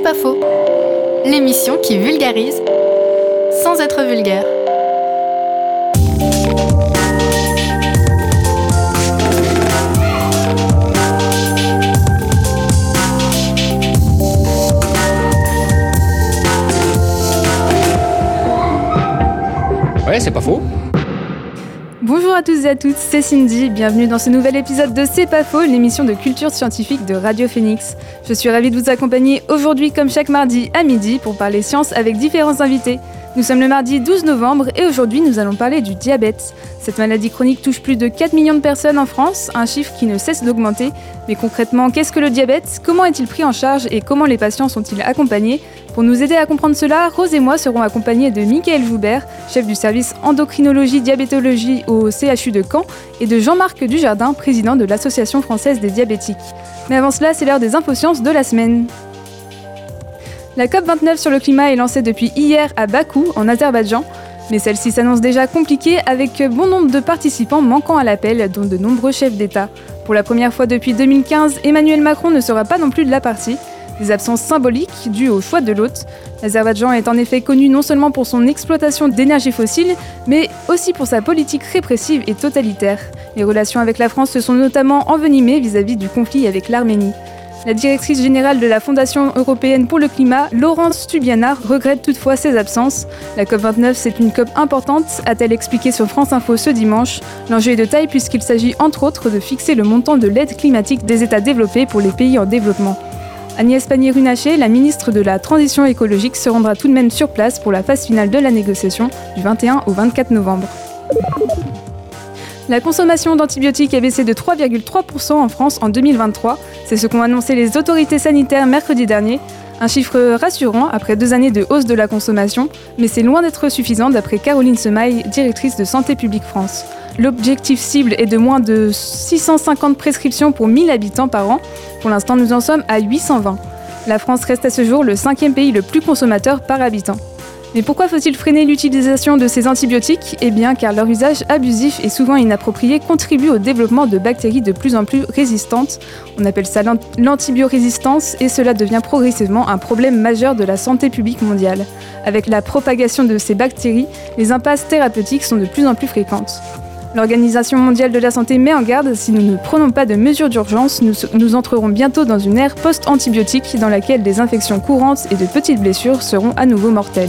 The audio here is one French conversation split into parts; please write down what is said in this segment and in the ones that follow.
pas faux, l'émission qui vulgarise sans être vulgaire. Ouais, c'est pas faux. Bonjour à tous et à toutes, c'est Cindy, bienvenue dans ce nouvel épisode de C'est pas faux, l'émission de culture scientifique de Radio Phoenix. Je suis ravie de vous accompagner aujourd'hui comme chaque mardi à midi pour parler science avec différents invités. Nous sommes le mardi 12 novembre et aujourd'hui nous allons parler du diabète. Cette maladie chronique touche plus de 4 millions de personnes en France, un chiffre qui ne cesse d'augmenter. Mais concrètement, qu'est-ce que le diabète ? Comment est-il pris en charge et comment les patients sont-ils accompagnés ? Pour nous aider à comprendre cela, Rose et moi serons accompagnés de Mickaël Joubert, chef du service endocrinologie diabétologie au CHU de Caen, et de Jean-Marc Dujardin, président de l'Association française des diabétiques. Mais avant cela, c'est l'heure des infosciences de la semaine. La COP29 sur le climat est lancée depuis hier à Bakou, en Azerbaïdjan, mais celle-ci s'annonce déjà compliquée avec bon nombre de participants manquant à l'appel, dont de nombreux chefs d'État. Pour la première fois depuis 2015, Emmanuel Macron ne sera pas non plus de la partie. Des absences symboliques dues au choix de l'hôte. L'Azerbaïdjan est en effet connu non seulement pour son exploitation d'énergie fossile, mais aussi pour sa politique répressive et totalitaire. Les relations avec la France se sont notamment envenimées vis-à-vis du conflit avec l'Arménie. La directrice générale de la Fondation européenne pour le climat, Laurence Stubiana, regrette toutefois ses absences. La COP29, c'est une COP importante, a-t-elle expliqué sur France Info ce dimanche. L'enjeu est de taille puisqu'il s'agit entre autres de fixer le montant de l'aide climatique des États développés pour les pays en développement. Agnès Pannier-Runacher, la ministre de la Transition écologique, se rendra tout de même sur place pour la phase finale de la négociation du 21 au 24 novembre. La consommation d'antibiotiques a baissé de 3,3% en France en 2023. C'est ce qu'ont annoncé les autorités sanitaires mercredi dernier. Un chiffre rassurant après 2 années de hausse de la consommation, mais c'est loin d'être suffisant d'après Caroline Semaille, directrice de Santé publique France. L'objectif cible est de moins de 650 prescriptions pour 1000 habitants par an. Pour l'instant, nous en sommes à 820. La France reste à ce jour le 5e pays le plus consommateur par habitant. Mais pourquoi faut-il freiner l'utilisation de ces antibiotiques ? Eh bien, car leur usage abusif et souvent inapproprié contribue au développement de bactéries de plus en plus résistantes. On appelle ça l'antibiorésistance et cela devient progressivement un problème majeur de la santé publique mondiale. Avec la propagation de ces bactéries, les impasses thérapeutiques sont de plus en plus fréquentes. L'Organisation mondiale de la santé met en garde, si nous ne prenons pas de mesures d'urgence, nous entrerons bientôt dans une ère post-antibiotique dans laquelle des infections courantes et de petites blessures seront à nouveau mortelles.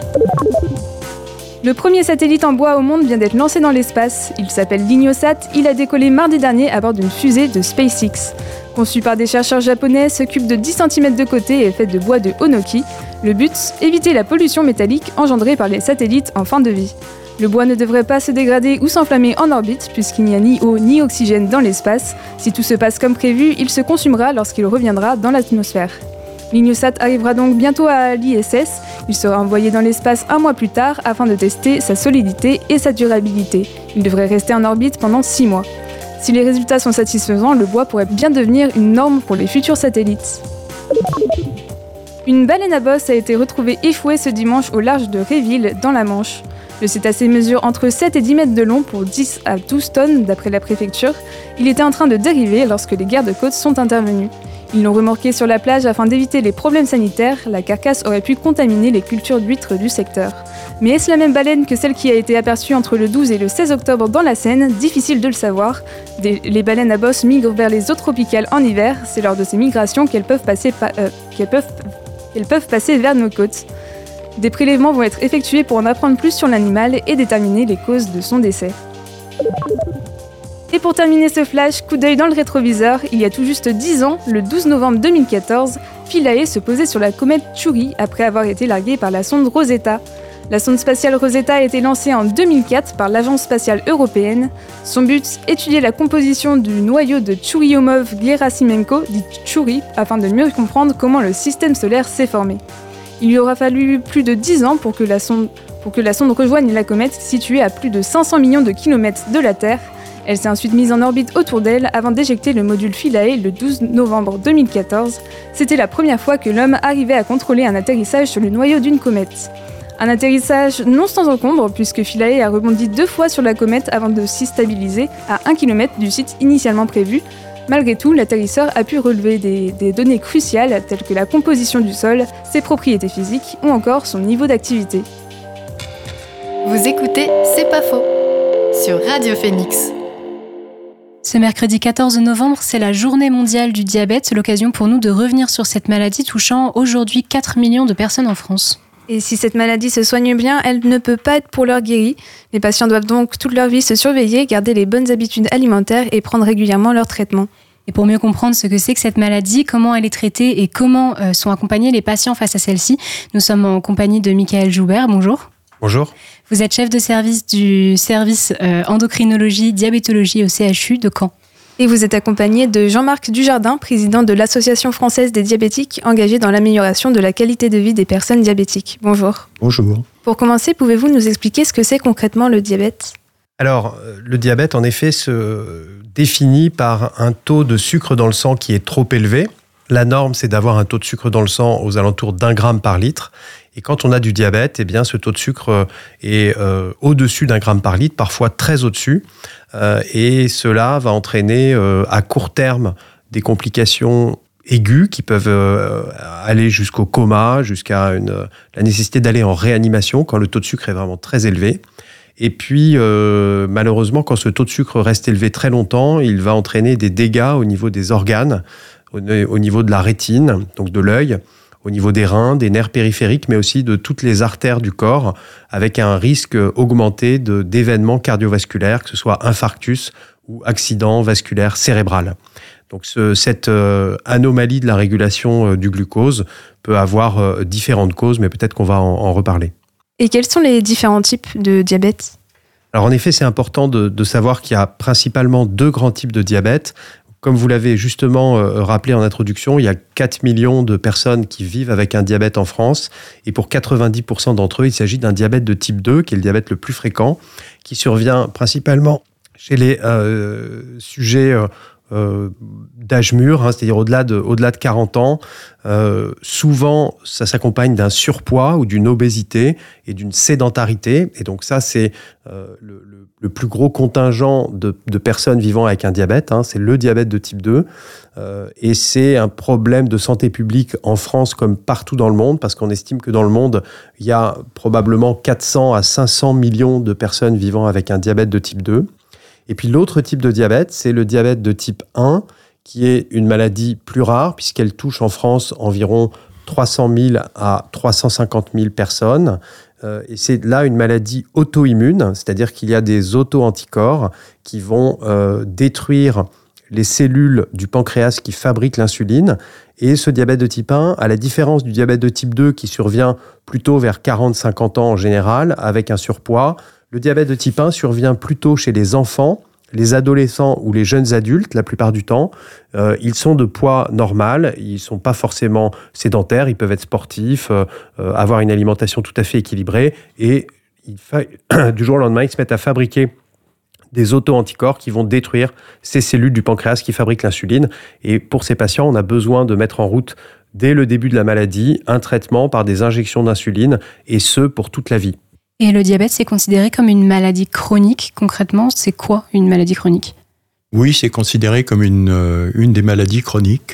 Le premier satellite en bois au monde vient d'être lancé dans l'espace. Il s'appelle Lignosat, il a décollé mardi dernier à bord d'une fusée de SpaceX. Conçu par des chercheurs japonais, ce cube de 10 cm de côté est fait de bois de Onoki. Le but, éviter la pollution métallique engendrée par les satellites en fin de vie. Le bois ne devrait pas se dégrader ou s'enflammer en orbite puisqu'il n'y a ni eau ni oxygène dans l'espace. Si tout se passe comme prévu, il se consumera lorsqu'il reviendra dans l'atmosphère. Lignosat arrivera donc bientôt à l'ISS. Il sera envoyé dans l'espace 1 mois plus tard afin de tester sa solidité et sa durabilité. Il devrait rester en orbite pendant 6 mois. Si les résultats sont satisfaisants, le bois pourrait bien devenir une norme pour les futurs satellites. Une baleine à bosse a été retrouvée échouée ce dimanche au large de Réville, dans la Manche. Le cétacé mesure entre 7 et 10 mètres de long pour 10 à 12 tonnes d'après la préfecture. Il était en train de dériver lorsque les gardes-côtes sont intervenus. Ils l'ont remorqué sur la plage afin d'éviter les problèmes sanitaires. La carcasse aurait pu contaminer les cultures d'huîtres du secteur. Mais est-ce la même baleine que celle qui a été aperçue entre le 12 et le 16 octobre dans la Seine ? Difficile de le savoir. Les baleines à bosse migrent vers les eaux tropicales en hiver. C'est lors de ces migrations qu'elles peuvent passer vers nos côtes. Des prélèvements vont être effectués pour en apprendre plus sur l'animal et déterminer les causes de son décès. Et pour terminer ce flash, coup d'œil dans le rétroviseur, il y a tout juste 10 ans, le 12 novembre 2014, Philae se posait sur la comète Chury après avoir été larguée par la sonde Rosetta. La sonde spatiale Rosetta a été lancée en 2004 par l'Agence spatiale européenne. Son but, étudier la composition du noyau de Churyumov-Gerasimenko, dit Chury, afin de mieux comprendre comment le système solaire s'est formé. Il lui aura fallu plus de 10 ans pour que la sonde rejoigne la comète située à plus de 500 millions de kilomètres de la Terre. Elle s'est ensuite mise en orbite autour d'elle avant d'éjecter le module Philae le 12 novembre 2014. C'était la première fois que l'homme arrivait à contrôler un atterrissage sur le noyau d'une comète. Un atterrissage non sans encombre puisque Philae a rebondi 2 fois sur la comète avant de s'y stabiliser à 1 km du site initialement prévu. Malgré tout, l'atterrisseur a pu relever des données cruciales telles que la composition du sol, ses propriétés physiques ou encore son niveau d'activité. Vous écoutez C'est pas faux sur Radio Phoenix. Ce mercredi 14 novembre, c'est la journée mondiale du diabète. C'est l'occasion pour nous de revenir sur cette maladie touchant aujourd'hui 4 millions de personnes en France. Et si cette maladie se soigne bien, elle ne peut pas être pour l'heure guérie. Les patients doivent donc toute leur vie se surveiller, garder les bonnes habitudes alimentaires et prendre régulièrement leur traitement. Et pour mieux comprendre ce que c'est que cette maladie, comment elle est traitée et comment sont accompagnés les patients face à celle-ci, nous sommes en compagnie de Michael Joubert. Bonjour. Bonjour. Vous êtes chef de service du service endocrinologie, diabétologie au CHU de Caen. Et vous êtes accompagné de Jean-Marc Dujardin, président de l'Association française des diabétiques, engagé dans l'amélioration de la qualité de vie des personnes diabétiques. Bonjour. Bonjour. Pour commencer, pouvez-vous nous expliquer ce que c'est concrètement le diabète ? Alors, le diabète, en effet, se définit par un taux de sucre dans le sang qui est trop élevé. La norme, c'est d'avoir un taux de sucre dans le sang aux alentours d'1 gramme par litre. Et quand on a du diabète, eh bien, ce taux de sucre est au-dessus d'1 gramme par litre, parfois très au-dessus. Et cela va entraîner à court terme des complications aiguës qui peuvent aller jusqu'au coma, jusqu'à la nécessité d'aller en réanimation quand le taux de sucre est vraiment très élevé. Et puis, malheureusement, quand ce taux de sucre reste élevé très longtemps, il va entraîner des dégâts au niveau des organes, au niveau de la rétine, donc de l'œil, au niveau des reins, des nerfs périphériques, mais aussi de toutes les artères du corps, avec un risque augmenté d'événements cardiovasculaires, que ce soit infarctus ou accident vasculaire cérébral. Donc cette anomalie de la régulation du glucose peut avoir différentes causes, mais peut-être qu'on va en reparler. Et quels sont les différents types de diabète ? Alors en effet, c'est important de savoir qu'il y a principalement 2 grands types de diabète. Comme vous l'avez justement rappelé en introduction, il y a 4 millions de personnes qui vivent avec un diabète en France. Et pour 90% d'entre eux, il s'agit d'un diabète de type 2, qui est le diabète le plus fréquent, qui survient principalement chez les sujets d'âge mûr, c'est-à-dire au-delà de 40 ans. Souvent, ça s'accompagne d'un surpoids ou d'une obésité et d'une sédentarité. Et donc ça, c'est le plus gros contingent de personnes vivant avec un diabète. C'est le diabète de type 2. Et c'est un problème de santé publique en France comme partout dans le monde, parce qu'on estime que dans le monde, il y a probablement 400 à 500 millions de personnes vivant avec un diabète de type 2. Et puis l'autre type de diabète, c'est le diabète de type 1, qui est une maladie plus rare, puisqu'elle touche en France environ 300 000 à 350 000 personnes. Et c'est là une maladie auto-immune, c'est-à-dire qu'il y a des auto-anticorps qui vont détruire les cellules du pancréas qui fabriquent l'insuline. Et ce diabète de type 1, à la différence du diabète de type 2 qui survient plutôt vers 40-50 ans en général, avec un surpoids, le diabète de type 1 survient plutôt chez les enfants, les adolescents ou les jeunes adultes, la plupart du temps. Ils sont de poids normal, ils ne sont pas forcément sédentaires, ils peuvent être sportifs, avoir une alimentation tout à fait équilibrée. Et du jour au lendemain, ils se mettent à fabriquer des auto-anticorps qui vont détruire ces cellules du pancréas qui fabriquent l'insuline. Et pour ces patients, on a besoin de mettre en route, dès le début de la maladie, un traitement par des injections d'insuline, et ce, pour toute la vie. Et le diabète, c'est considéré comme une maladie chronique. Concrètement, c'est quoi une maladie chronique ? Oui, c'est considéré comme une des maladies chroniques.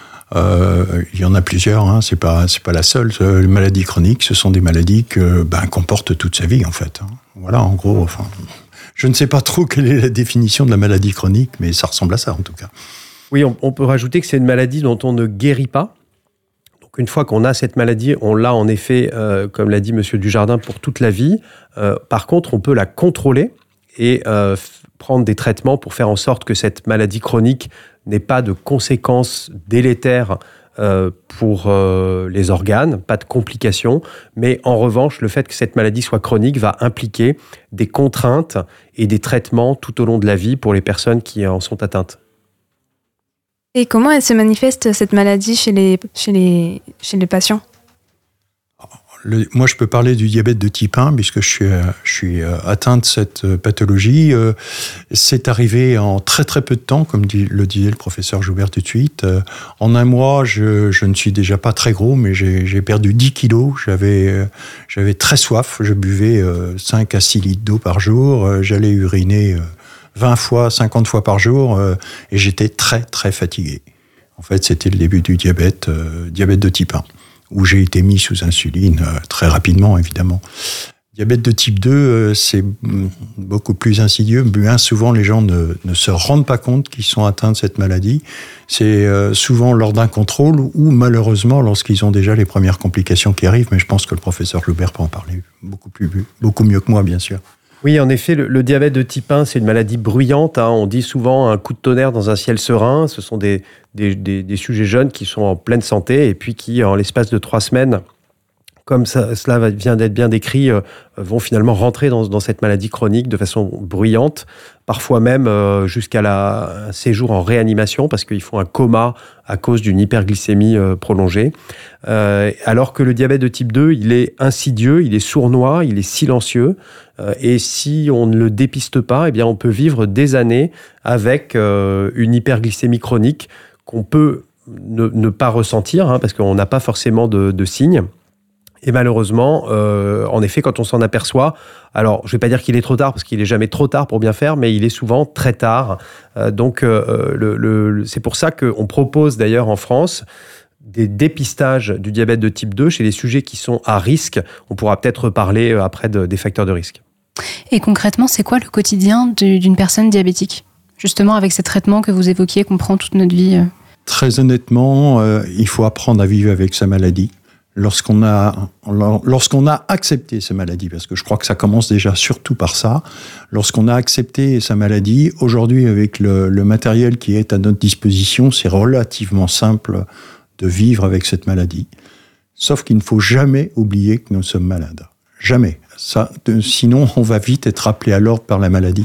Il y en a plusieurs, c'est pas la seule. Les maladies chroniques, ce sont des maladies qu'on porte toute sa vie, en fait. Voilà, en gros. Je ne sais pas trop quelle est la définition de la maladie chronique, mais ça ressemble à ça, en tout cas. Oui, on peut rajouter que c'est une maladie dont on ne guérit pas. Une fois qu'on a cette maladie, on l'a en effet, comme l'a dit M. Dujardin, pour toute la vie. Par contre, on peut la contrôler et prendre des traitements pour faire en sorte que cette maladie chronique n'ait pas de conséquences délétères pour les organes, pas de complications. Mais en revanche, le fait que cette maladie soit chronique va impliquer des contraintes et des traitements tout au long de la vie pour les personnes qui en sont atteintes. Et comment elle se manifeste, cette maladie, chez les patients ? Moi, je peux parler du diabète de type 1, puisque je suis atteint de cette pathologie. C'est arrivé en très très peu de temps, comme le disait le professeur Joubert tout de suite. En un mois, je ne suis déjà pas très gros, mais j'ai perdu 10 kilos. J'avais très soif. Je buvais 5 à 6 litres d'eau par jour. J'allais uriner 20 fois, 50 fois par jour, et j'étais très, très fatigué. En fait, c'était le début du diabète de type 1, où j'ai été mis sous insuline très rapidement, évidemment. Diabète de type 2, c'est beaucoup plus insidieux. Bien souvent, les gens ne se rendent pas compte qu'ils sont atteints de cette maladie. C'est souvent lors d'un contrôle ou malheureusement lorsqu'ils ont déjà les premières complications qui arrivent. Mais je pense que le professeur Joubert peut en parler beaucoup mieux que moi, bien sûr. Oui, en effet, le diabète de type 1, c'est une maladie bruyante. On dit souvent un coup de tonnerre dans un ciel serein. Ce sont des sujets jeunes qui sont en pleine santé et puis qui, en l'espace de 3 semaines, comme cela vient d'être bien décrit, vont finalement rentrer dans cette maladie chronique de façon bruyante, parfois même jusqu'à un séjour en réanimation, parce qu'ils font un coma à cause d'une hyperglycémie prolongée. Alors que le diabète de type 2, il est insidieux, il est sournois, il est silencieux, et si on ne le dépiste pas, eh bien on peut vivre des années avec une hyperglycémie chronique qu'on peut ne pas ressentir, parce qu'on n'a pas forcément de signes. Et malheureusement, en effet, quand on s'en aperçoit, alors je ne vais pas dire qu'il est trop tard, parce qu'il n'est jamais trop tard pour bien faire, mais il est souvent très tard. Donc c'est pour ça qu'on propose d'ailleurs en France des dépistages du diabète de type 2 chez les sujets qui sont à risque. On pourra peut-être parler après des facteurs de risque. Et concrètement, c'est quoi le quotidien d'une personne diabétique ? Justement, avec ces traitements que vous évoquiez, qu'on prend toute notre vie. Très honnêtement, il faut apprendre à vivre avec sa maladie. Lorsqu'on a accepté sa maladie, parce que je crois que ça commence déjà surtout par ça, lorsqu'on a accepté sa maladie, aujourd'hui avec le matériel qui est à notre disposition, c'est relativement simple de vivre avec cette maladie. Sauf qu'il ne faut jamais oublier que nous sommes malades. Jamais. Sinon, on va vite être appelé à l'ordre par la maladie.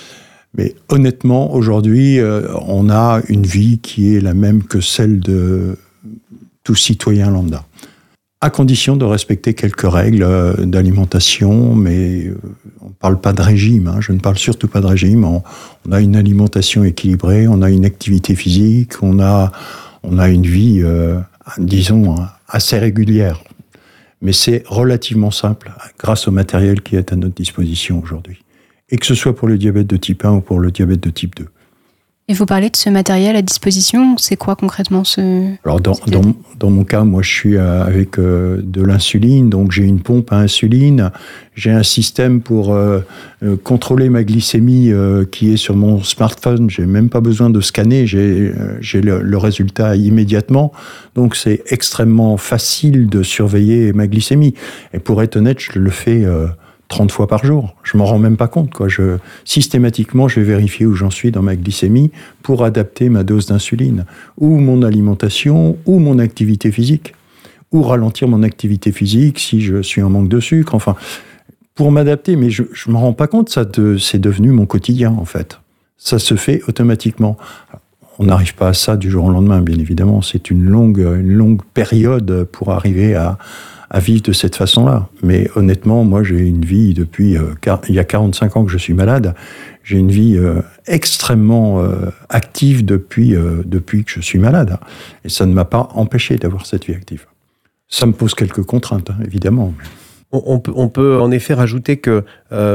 Mais honnêtement, aujourd'hui, on a une vie qui est la même que celle de tout citoyen lambda. À condition de respecter quelques règles d'alimentation, mais on ne parle pas de régime, je ne parle surtout pas de régime. On a une alimentation équilibrée, on a une activité physique, on a une vie, disons, assez régulière. Mais c'est relativement simple, grâce au matériel qui est à notre disposition aujourd'hui. Et que ce soit pour le diabète de type 1 ou pour le diabète de type 2. Et vous parlez de ce matériel à disposition, c'est quoi concrètement Alors dans mon cas, moi je suis avec de l'insuline, donc j'ai une pompe à insuline, j'ai un système pour contrôler ma glycémie qui est sur mon smartphone, j'ai même pas besoin de scanner, j'ai le résultat immédiatement, donc c'est extrêmement facile de surveiller ma glycémie. Et pour être honnête, je le fais 30 fois par jour. Je m'en rends même pas compte, quoi. Systématiquement, je vais vérifier où j'en suis dans ma glycémie pour adapter ma dose d'insuline, ou mon alimentation, ou mon activité physique, ou ralentir mon activité physique si je suis en manque de sucre, enfin, pour m'adapter. Mais je m'en rends pas compte, c'est devenu mon quotidien, en fait. Ça se fait automatiquement. On n'arrive pas à ça du jour au lendemain, bien évidemment. C'est une longue période pour arriver à vivre de cette façon-là. Mais honnêtement, moi, j'ai une vie depuis... il y a 45 ans que je suis malade. J'ai une vie extrêmement active depuis que je suis malade. Et ça ne m'a pas empêché d'avoir cette vie active. Ça me pose quelques contraintes, évidemment. On peut en effet rajouter qu'il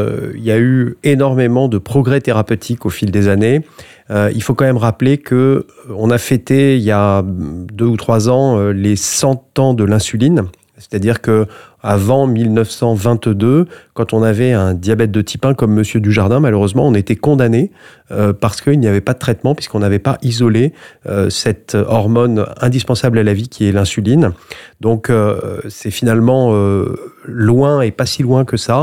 y a eu énormément de progrès thérapeutiques au fil des années. Il faut quand même rappeler qu'on a fêté, il y a 2 ou 3 ans, les 100 ans de l'insuline. C'est-à-dire qu'avant 1922, quand on avait un diabète de type 1 comme Monsieur Dujardin, malheureusement, on était condamné parce qu'il n'y avait pas de traitement, puisqu'on n'avait pas isolé cette hormone indispensable à la vie qui est l'insuline. Donc c'est finalement loin et pas si loin que ça,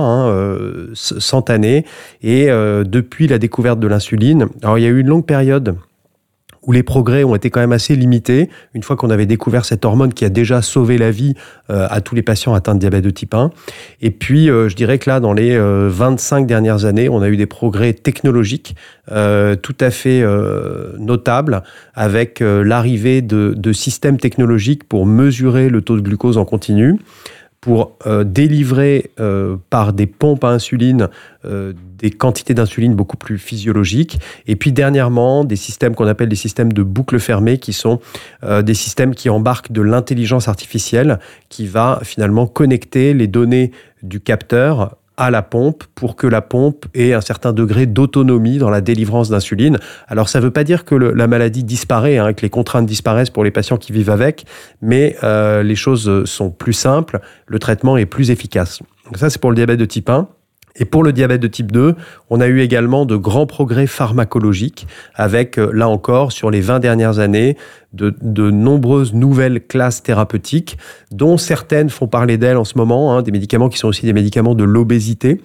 100 années. Et depuis la découverte de l'insuline, alors il y a eu une longue période où les progrès ont été quand même assez limités, une fois qu'on avait découvert cette hormone qui a déjà sauvé la vie à tous les patients atteints de diabète de type 1. Et puis, je dirais que là, dans les 25 dernières années, on a eu des progrès technologiques tout à fait notables, avec l'arrivée de systèmes technologiques pour mesurer le taux de glucose en continu, pour délivrer par des pompes à insuline des quantités d'insuline beaucoup plus physiologiques. Et puis dernièrement, des systèmes qu'on appelle des systèmes de boucle fermée, qui sont des systèmes qui embarquent de l'intelligence artificielle, qui va finalement connecter les données du capteur à la pompe pour que la pompe ait un certain degré d'autonomie dans la délivrance d'insuline. Alors ça ne veut pas dire que la maladie disparaît, que les contraintes disparaissent pour les patients qui vivent avec, mais les choses sont plus simples, le traitement est plus efficace. Donc ça c'est pour le diabète de type 1. Et pour le diabète de type 2, on a eu également de grands progrès pharmacologiques avec, là encore, sur les 20 dernières années, de nombreuses nouvelles classes thérapeutiques, dont certaines font parler d'elles en ce moment, des médicaments qui sont aussi des médicaments de l'obésité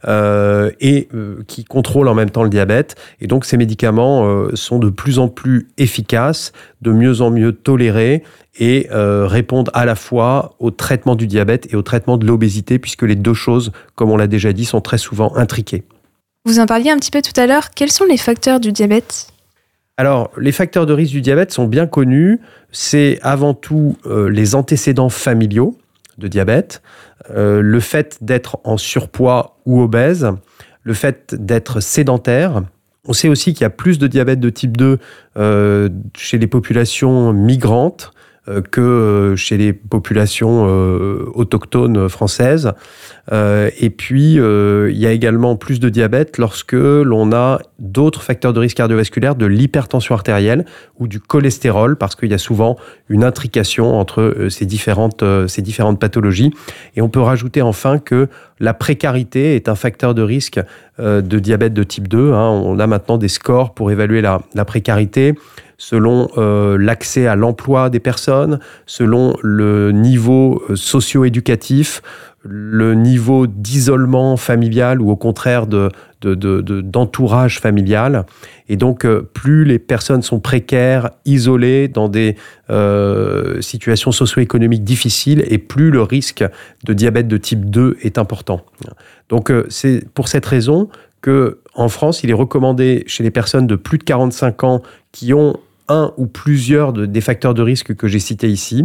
qui contrôlent en même temps le diabète. Et donc ces médicaments sont de plus en plus efficaces, de mieux en mieux tolérés et répondent à la fois au traitement du diabète et au traitement de l'obésité, puisque les deux choses, comme on l'a déjà dit, sont très souvent intriquées. Vous en parliez un petit peu tout à l'heure. Quels sont les facteurs du diabète ? Alors, les facteurs de risque du diabète sont bien connus. C'est avant tout les antécédents familiaux de diabète, le fait d'être en surpoids ou obèse, le fait d'être sédentaire. On sait aussi qu'il y a plus de diabète de type 2 chez les populations migrantes que chez les populations autochtones françaises. Et puis, il y a également plus de diabète lorsque l'on a d'autres facteurs de risque cardiovasculaire, de l'hypertension artérielle ou du cholestérol, parce qu'il y a souvent une intrication entre ces différentes pathologies. Et on peut rajouter enfin que la précarité est un facteur de risque de diabète de type 2. On a maintenant des scores pour évaluer la précarité, selon l'accès à l'emploi des personnes, selon le niveau socio-éducatif, le niveau d'isolement familial ou au contraire d'entourage familial. Et donc, plus les personnes sont précaires, isolées, dans des situations socio-économiques difficiles, et plus le risque de diabète de type 2 est important. Donc, c'est pour cette raison qu'en France, il est recommandé chez les personnes de plus de 45 ans qui ont un ou plusieurs des facteurs de risque que j'ai cités ici,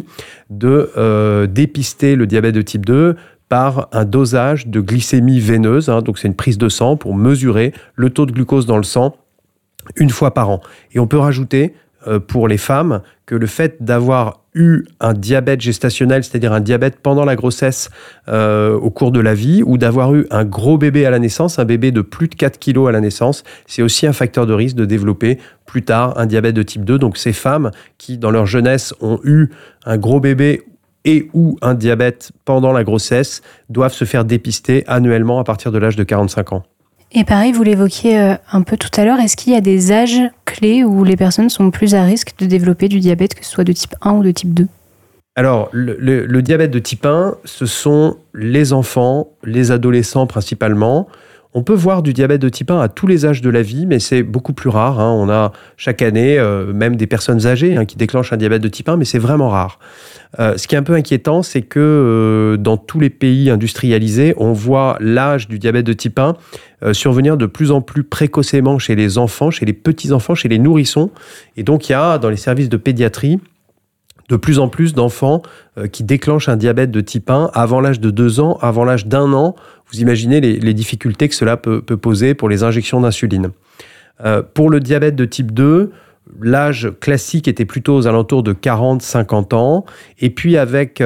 de dépister le diabète de type 2 par un dosage de glycémie veineuse. Donc c'est une prise de sang pour mesurer le taux de glucose dans le sang une fois par an. Et on peut rajouter pour les femmes que le fait d'avoir eu un diabète gestationnel, c'est-à-dire un diabète pendant la grossesse au cours de la vie, ou d'avoir eu un gros bébé à la naissance, un bébé de plus de 4 kilos à la naissance, c'est aussi un facteur de risque de développer plus tard un diabète de type 2. Donc ces femmes qui, dans leur jeunesse, ont eu un gros bébé et ou un diabète pendant la grossesse doivent se faire dépister annuellement à partir de l'âge de 45 ans. Et pareil, vous l'évoquiez un peu tout à l'heure, est-ce qu'il y a des âges clés où les personnes sont plus à risque de développer du diabète, que ce soit de type 1 ou de type 2 ? Alors, le diabète de type 1, ce sont les enfants, les adolescents principalement. On peut voir du diabète de type 1 à tous les âges de la vie, mais c'est beaucoup plus rare. On a chaque année même des personnes âgées qui déclenchent un diabète de type 1, mais c'est vraiment rare. Ce qui est un peu inquiétant, c'est que dans tous les pays industrialisés, on voit l'âge du diabète de type 1 survenir de plus en plus précocement chez les enfants, chez les petits-enfants, chez les nourrissons. Et donc, il y a dans les services de pédiatrie de plus en plus d'enfants qui déclenchent un diabète de type 1 avant l'âge de 2 ans, avant l'âge d'1 an. Vous imaginez les difficultés que cela peut poser pour les injections d'insuline. Pour le diabète de type 2, l'âge classique était plutôt aux alentours de 40-50 ans. Et puis avec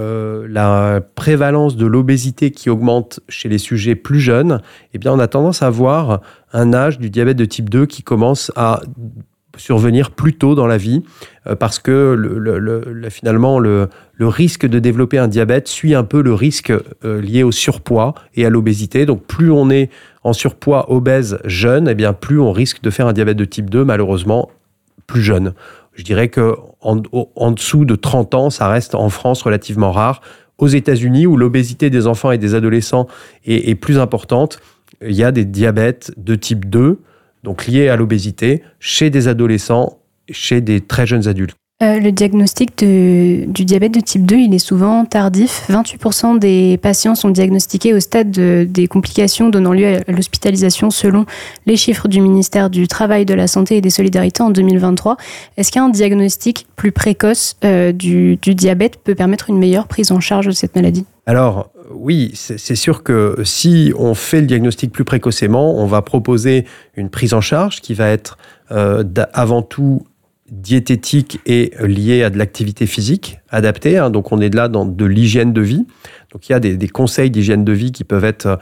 la prévalence de l'obésité qui augmente chez les sujets plus jeunes, eh bien on a tendance à avoir un âge du diabète de type 2 qui commence à survenir plus tôt dans la vie, parce que finalement le risque de développer un diabète suit un peu le risque lié au surpoids et à l'obésité. Donc plus on est en surpoids, obèse, jeune, eh bien plus on risque de faire un diabète de type 2, malheureusement, plus jeune. Je dirais qu'en dessous de 30 ans, ça reste en France relativement rare. Aux États-Unis, où l'obésité des enfants et des adolescents est plus importante, il y a des diabètes de type 2, donc liés à l'obésité, chez des adolescents, chez des très jeunes adultes. Le diagnostic du diabète de type 2, il est souvent tardif. 28% des patients sont diagnostiqués au stade des complications donnant lieu à l'hospitalisation selon les chiffres du ministère du Travail, de la Santé et des Solidarités en 2023. Est-ce qu'un diagnostic plus précoce du diabète peut permettre une meilleure prise en charge de cette maladie ? Alors, oui, c'est sûr que si on fait le diagnostic plus précocement, on va proposer une prise en charge qui va être avant tout diététique est liée à de l'activité physique adaptée. Donc, on est là dans de l'hygiène de vie. Donc, il y a des conseils d'hygiène de vie qui peuvent être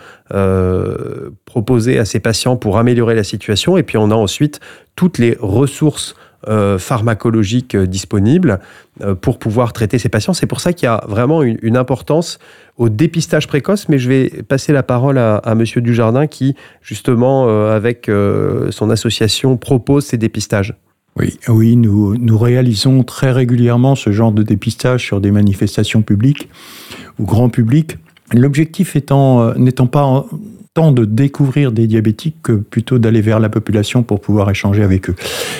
proposés à ces patients pour améliorer la situation. Et puis, on a ensuite toutes les ressources pharmacologiques disponibles pour pouvoir traiter ces patients. C'est pour ça qu'il y a vraiment une importance au dépistage précoce, mais je vais passer la parole à Monsieur Dujardin qui, justement, avec son association, propose ces dépistages. Oui, nous réalisons très régulièrement ce genre de dépistage sur des manifestations publiques ou grand public. L'objectif n'étant pas tant de découvrir des diabétiques que plutôt d'aller vers la population pour pouvoir échanger avec eux.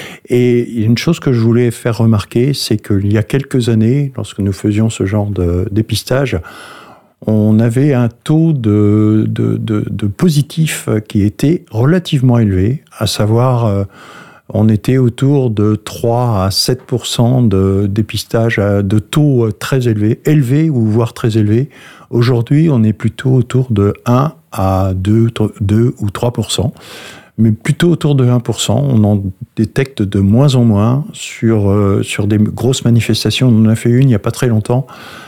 Et une chose que je voulais faire remarquer, c'est qu'il y a quelques années, lorsque nous faisions ce genre de dépistage, on avait un taux de positif qui était relativement élevé, à savoir, on était autour de 3 à 7% de dépistage, de taux très élevés ou voire très élevés. Aujourd'hui, on est plutôt autour de 1 à 2 ou 3%. Mais plutôt autour de 1%. On en détecte de moins en moins sur des grosses manifestations. On en a fait une il n'y a pas très longtemps.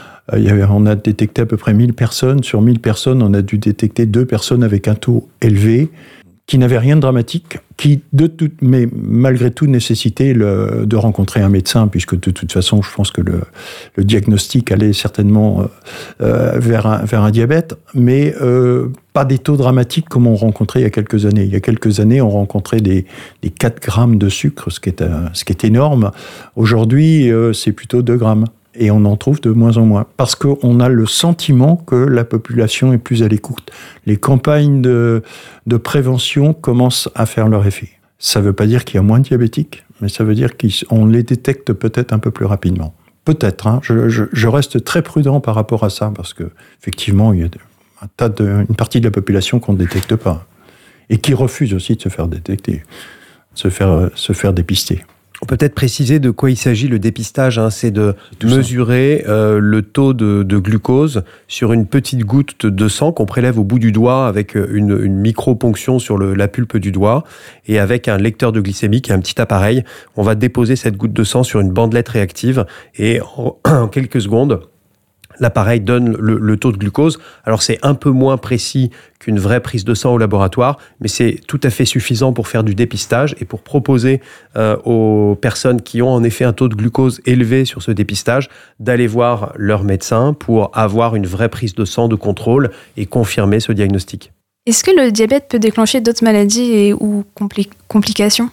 On a détecté à peu près 1000 personnes. Sur 1000 personnes, on a dû détecter 2 personnes avec un taux élevé, qui n'avaient rien de dramatique, mais malgré tout nécessitait de rencontrer un médecin, puisque de toute façon, je pense que le diagnostic allait certainement vers un diabète, mais pas des taux dramatiques comme on rencontrait il y a quelques années. Il y a quelques années, on rencontrait des 4 grammes de sucre, ce qui est énorme. Aujourd'hui, c'est plutôt 2 grammes. Et on en trouve de moins en moins, parce qu'on a le sentiment que la population est plus à l'écoute. Les campagnes de prévention commencent à faire leur effet. Ça ne veut pas dire qu'il y a moins de diabétiques, mais ça veut dire qu'on les détecte peut-être un peu plus rapidement. Peut-être, hein. Je reste très prudent par rapport à ça, parce qu'effectivement, il y a une partie de la population qu'on ne détecte pas, et qui refuse aussi de se faire détecter, se faire dépister. On peut peut-être préciser de quoi il s'agit le dépistage. C'est de mesurer le taux de glucose sur une petite goutte de sang qu'on prélève au bout du doigt avec une micro-ponction sur la pulpe du doigt et avec un lecteur de glycémie qui est un petit appareil. On va déposer cette goutte de sang sur une bandelette réactive et en quelques secondes, l'appareil donne le taux de glucose. Alors, c'est un peu moins précis qu'une vraie prise de sang au laboratoire, mais c'est tout à fait suffisant pour faire du dépistage et pour proposer aux personnes qui ont en effet un taux de glucose élevé sur ce dépistage d'aller voir leur médecin pour avoir une vraie prise de sang de contrôle et confirmer ce diagnostic. Est-ce que le diabète peut déclencher d'autres maladies ou complications ?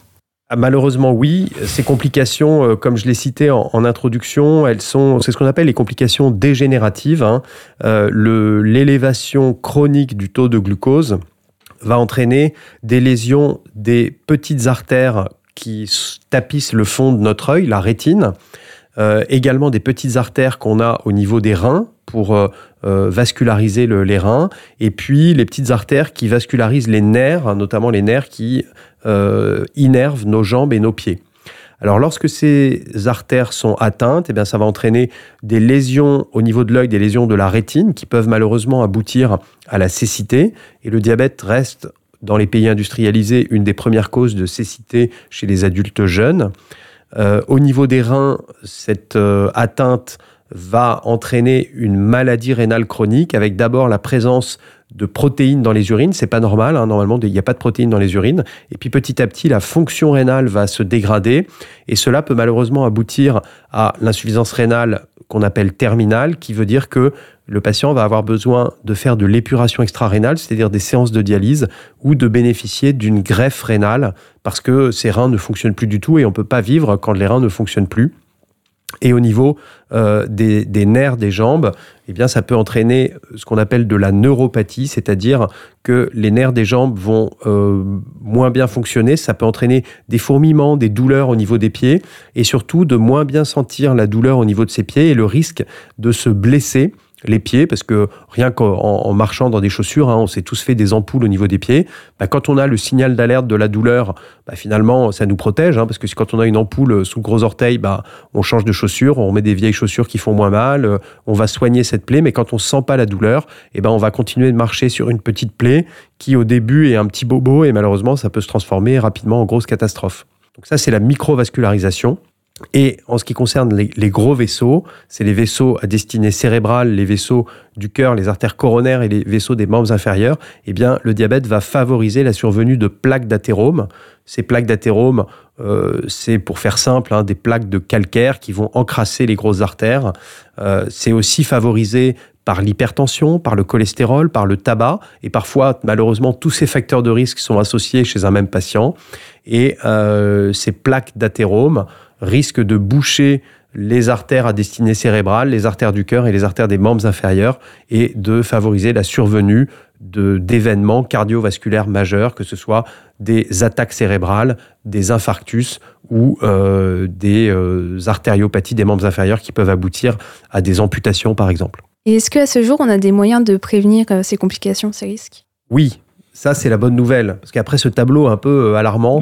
Malheureusement, oui. Ces complications, comme je l'ai cité en introduction, c'est ce qu'on appelle les complications dégénératives. L'élévation chronique du taux de glucose va entraîner des lésions des petites artères qui tapissent le fond de notre œil, la rétine. Également des petites artères qu'on a au niveau des reins pour vasculariser les reins, et puis les petites artères qui vascularisent les nerfs, notamment les nerfs qui innervent nos jambes et nos pieds. Alors lorsque ces artères sont atteintes, ça va entraîner des lésions au niveau de l'œil, des lésions de la rétine qui peuvent malheureusement aboutir à la cécité, et le diabète reste dans les pays industrialisés une des premières causes de cécité chez les adultes jeunes. Au niveau des reins, cette atteinte va entraîner une maladie rénale chronique avec d'abord la présence de protéines dans les urines. C'est pas normal, normalement il n'y a pas de protéines dans les urines. Et puis petit à petit, la fonction rénale va se dégrader et cela peut malheureusement aboutir à l'insuffisance rénale qu'on appelle terminale, qui veut dire que le patient va avoir besoin de faire de l'épuration extra-rénale, c'est-à-dire des séances de dialyse, ou de bénéficier d'une greffe rénale, parce que ses reins ne fonctionnent plus du tout et on ne peut pas vivre quand les reins ne fonctionnent plus. Et au niveau des nerfs des jambes, ça peut entraîner ce qu'on appelle de la neuropathie, c'est-à-dire que les nerfs des jambes vont moins bien fonctionner. Ça peut entraîner des fourmillements, des douleurs au niveau des pieds, et surtout de moins bien sentir la douleur au niveau de ses pieds et le risque de se blesser les pieds, parce que rien qu'en marchant dans des chaussures, on s'est tous fait des ampoules au niveau des pieds. Quand on a le signal d'alerte de la douleur, finalement, ça nous protège, parce que quand on a une ampoule sous le gros orteil, on change de chaussures, on met des vieilles chaussures qui font moins mal, on va soigner cette plaie, mais quand on ne sent pas la douleur, on va continuer de marcher sur une petite plaie qui, au début, est un petit bobo, et malheureusement, ça peut se transformer rapidement en grosse catastrophe. Donc ça, c'est la microvascularisation. Et en ce qui concerne les gros vaisseaux, c'est les vaisseaux à destinée cérébrale, les vaisseaux du cœur, les artères coronaires et les vaisseaux des membres inférieurs, eh bien, le diabète va favoriser la survenue de plaques d'athérome. Ces plaques d'athérome, c'est, pour faire simple, des plaques de calcaire qui vont encrasser les grosses artères. C'est aussi favorisé par l'hypertension, par le cholestérol, par le tabac, et parfois, malheureusement, tous ces facteurs de risque sont associés chez un même patient. Et ces plaques d'athérome risquent de boucher les artères à destinée cérébrale, les artères du cœur et les artères des membres inférieurs, et de favoriser la survenue d'événements cardiovasculaires majeurs, que ce soit des attaques cérébrales, des infarctus ou des artériopathies des membres inférieurs qui peuvent aboutir à des amputations, par exemple. Et est-ce qu'à ce jour, on a des moyens de prévenir ces complications, ces risques ? Oui. Ça, c'est la bonne nouvelle. Parce qu'après ce tableau un peu alarmant,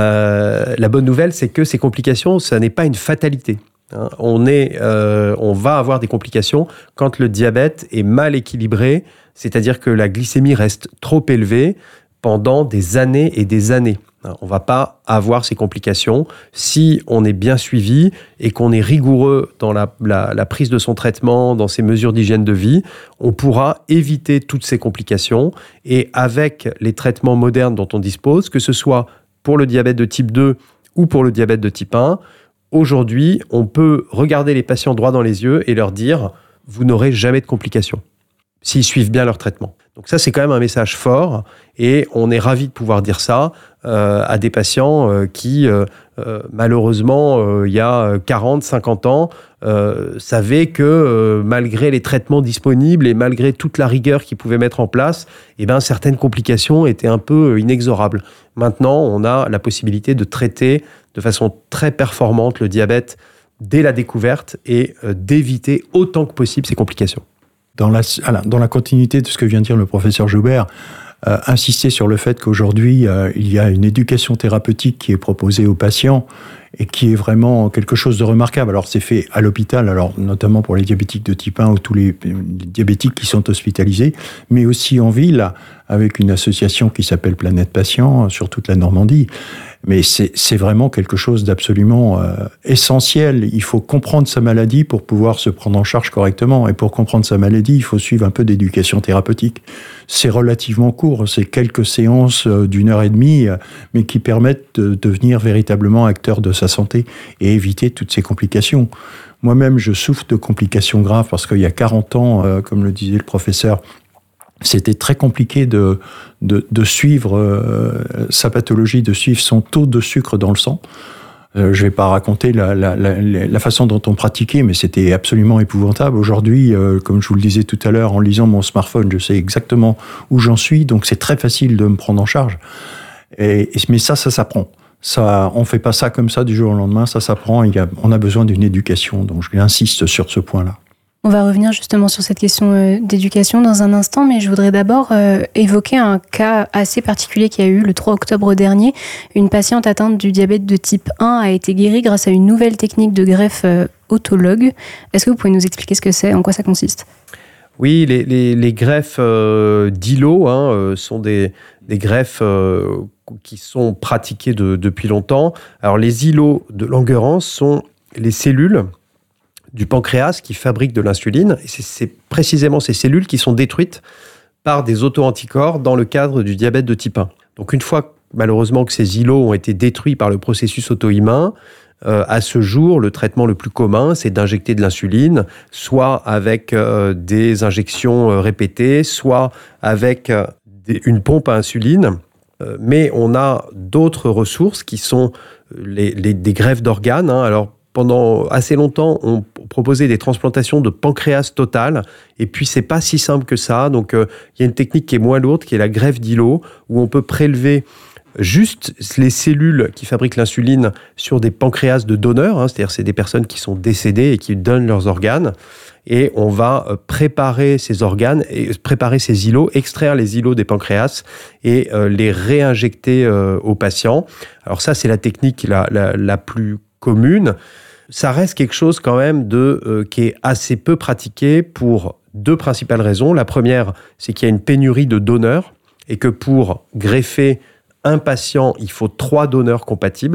la bonne nouvelle, c'est que ces complications, ça n'est pas une fatalité. On va avoir des complications quand le diabète est mal équilibré, c'est-à-dire que la glycémie reste trop élevée pendant des années et des années. On ne va pas avoir ces complications si on est bien suivi et qu'on est rigoureux dans la prise de son traitement, dans ses mesures d'hygiène de vie. On pourra éviter toutes ces complications, et avec les traitements modernes dont on dispose, que ce soit pour le diabète de type 2 ou pour le diabète de type 1, aujourd'hui, on peut regarder les patients droit dans les yeux et leur dire « vous n'aurez jamais de complications » s'ils suivent bien leur traitement. Donc ça, c'est quand même un message fort, et on est ravis de pouvoir dire ça à des patients qui, malheureusement, il y a 40, 50 ans, savaient que malgré les traitements disponibles et malgré toute la rigueur qu'ils pouvaient mettre en place, certaines complications étaient un peu inexorables. Maintenant, on a la possibilité de traiter de façon très performante le diabète dès la découverte et d'éviter autant que possible ces complications. Dans la continuité de ce que vient de dire le professeur Joubert, insister sur le fait qu'aujourd'hui, il y a une éducation thérapeutique qui est proposée aux patients et qui est vraiment quelque chose de remarquable. Alors, c'est fait à l'hôpital, alors notamment pour les diabétiques de type 1 ou tous les diabétiques qui sont hospitalisés, mais aussi en ville, avec une association qui s'appelle Planète Patient sur toute la Normandie. Mais c'est vraiment quelque chose d'absolument essentiel. Il faut comprendre sa maladie pour pouvoir se prendre en charge correctement. Et pour comprendre sa maladie, il faut suivre un peu d'éducation thérapeutique. C'est relativement court, c'est quelques séances d'1h30, mais qui permettent de devenir véritablement acteur de sa santé et éviter toutes ces complications. Moi-même, je souffre de complications graves parce qu'il y a 40 ans, comme le disait le professeur, c'était très compliqué de suivre sa pathologie, de suivre son taux de sucre dans le sang. Je ne vais pas raconter la façon dont on pratiquait, mais c'était absolument épouvantable. Aujourd'hui, comme je vous le disais tout à l'heure, en lisant mon smartphone, je sais exactement où j'en suis, donc c'est très facile de me prendre en charge. Mais ça s'apprend. Ça, on ne fait pas ça comme ça du jour au lendemain, ça s'apprend. On a besoin d'une éducation, donc j'insiste sur ce point-là. On va revenir justement sur cette question d'éducation dans un instant, mais je voudrais d'abord évoquer un cas assez particulier qu'il y a eu le 3 octobre dernier. Une patiente atteinte du diabète de type 1 a été guérie grâce à une nouvelle technique de greffe autologue. Est-ce que vous pouvez nous expliquer ce que c'est, en quoi ça consiste ? Oui, les greffes d'îlots sont des greffes qui sont pratiquées depuis longtemps. Alors les îlots de Langerhans sont les cellules du pancréas qui fabriquent de l'insuline. Et c'est précisément ces cellules qui sont détruites par des auto-anticorps dans le cadre du diabète de type 1. Donc une fois, malheureusement, que ces îlots ont été détruits par le processus auto-immun, à ce jour, le traitement le plus commun, c'est d'injecter de l'insuline, soit avec des injections répétées, soit avec une pompe à insuline. Mais on a d'autres ressources qui sont des greffes d'organes. Alors, pendant assez longtemps, on proposait des transplantations de pancréas total, et puis c'est pas si simple que ça. Donc, il y a une technique qui est moins lourde, qui est la greffe d'îlot, où on peut prélever juste les cellules qui fabriquent l'insuline sur des pancréas de donneurs, c'est-à-dire c'est des personnes qui sont décédées et qui donnent leurs organes, et on va préparer ces organes, et préparer ces îlots, extraire les îlots des pancréas et les réinjecter aux patients. Alors ça, c'est la technique la plus commune. Ça reste quelque chose quand même qui est assez peu pratiqué pour deux principales raisons. La première, c'est qu'il y a une pénurie de donneurs et que pour greffer un patient, il faut 3 donneurs compatibles.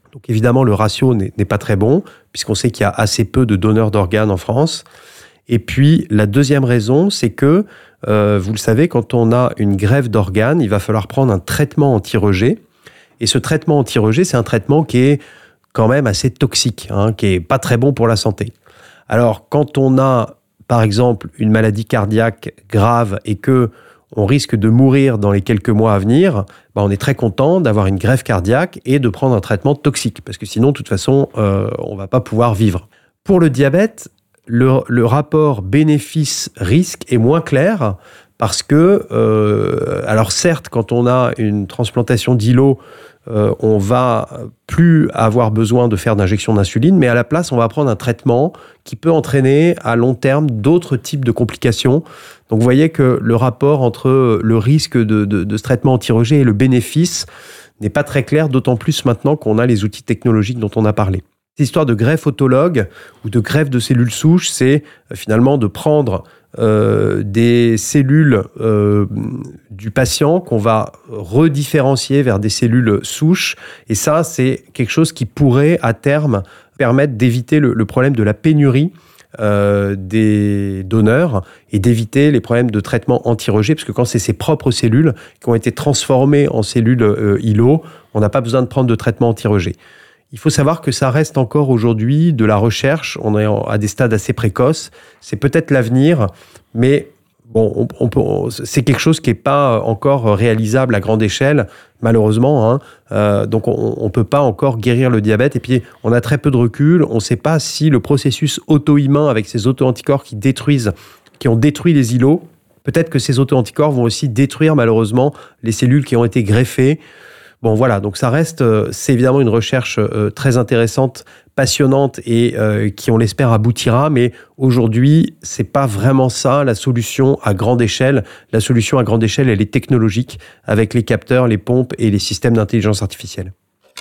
Donc évidemment, le ratio n'est pas très bon, puisqu'on sait qu'il y a assez peu de donneurs d'organes en France. Et puis, la deuxième raison, c'est que, vous le savez, quand on a une greffe d'organes, il va falloir prendre un traitement anti-rejet. Et ce traitement anti-rejet, c'est un traitement qui est quand même assez toxique, qui est pas très bon pour la santé. Alors, quand on a, par exemple, une maladie cardiaque grave et que on risque de mourir dans les quelques mois à venir, on est très content d'avoir une greffe cardiaque et de prendre un traitement toxique, parce que sinon, de toute façon, on va pas pouvoir vivre. Pour le diabète, le rapport bénéfice-risque est moins clair, parce que, alors certes, quand on a une transplantation d'îlot, on va plus avoir besoin de faire d'injection d'insuline, mais à la place, on va prendre un traitement qui peut entraîner à long terme d'autres types de complications. Donc vous voyez que le rapport entre le risque de ce traitement anti-rejet et le bénéfice n'est pas très clair, d'autant plus maintenant qu'on a les outils technologiques dont on a parlé. Cette histoire de greffe autologue ou de greffe de cellules souches, c'est finalement de prendre des cellules du patient qu'on va redifférencier vers des cellules souches. Et ça, c'est quelque chose qui pourrait, à terme, permettre d'éviter le problème de la pénurie des donneurs et d'éviter les problèmes de traitement anti-rejet, parce que quand c'est ses propres cellules qui ont été transformées en cellules îlot, on n'a pas besoin de prendre de traitement anti-rejet. Il faut savoir que ça reste encore aujourd'hui de la recherche. On est à des stades assez précoces. C'est peut-être l'avenir, mais bon, c'est quelque chose qui n'est pas encore réalisable à grande échelle, malheureusement. Donc, on ne peut pas encore guérir le diabète. Et puis, on a très peu de recul. On ne sait pas si le processus auto-immun avec ces auto-anticorps qui ont détruit les îlots, peut-être que ces auto-anticorps vont aussi détruire malheureusement les cellules qui ont été greffées. Bon, voilà, donc ça reste, c'est évidemment une recherche très intéressante, passionnante et qui, on l'espère, aboutira. Mais aujourd'hui, c'est pas vraiment ça la solution à grande échelle. La solution à grande échelle, elle est technologique avec les capteurs, les pompes et les systèmes d'intelligence artificielle.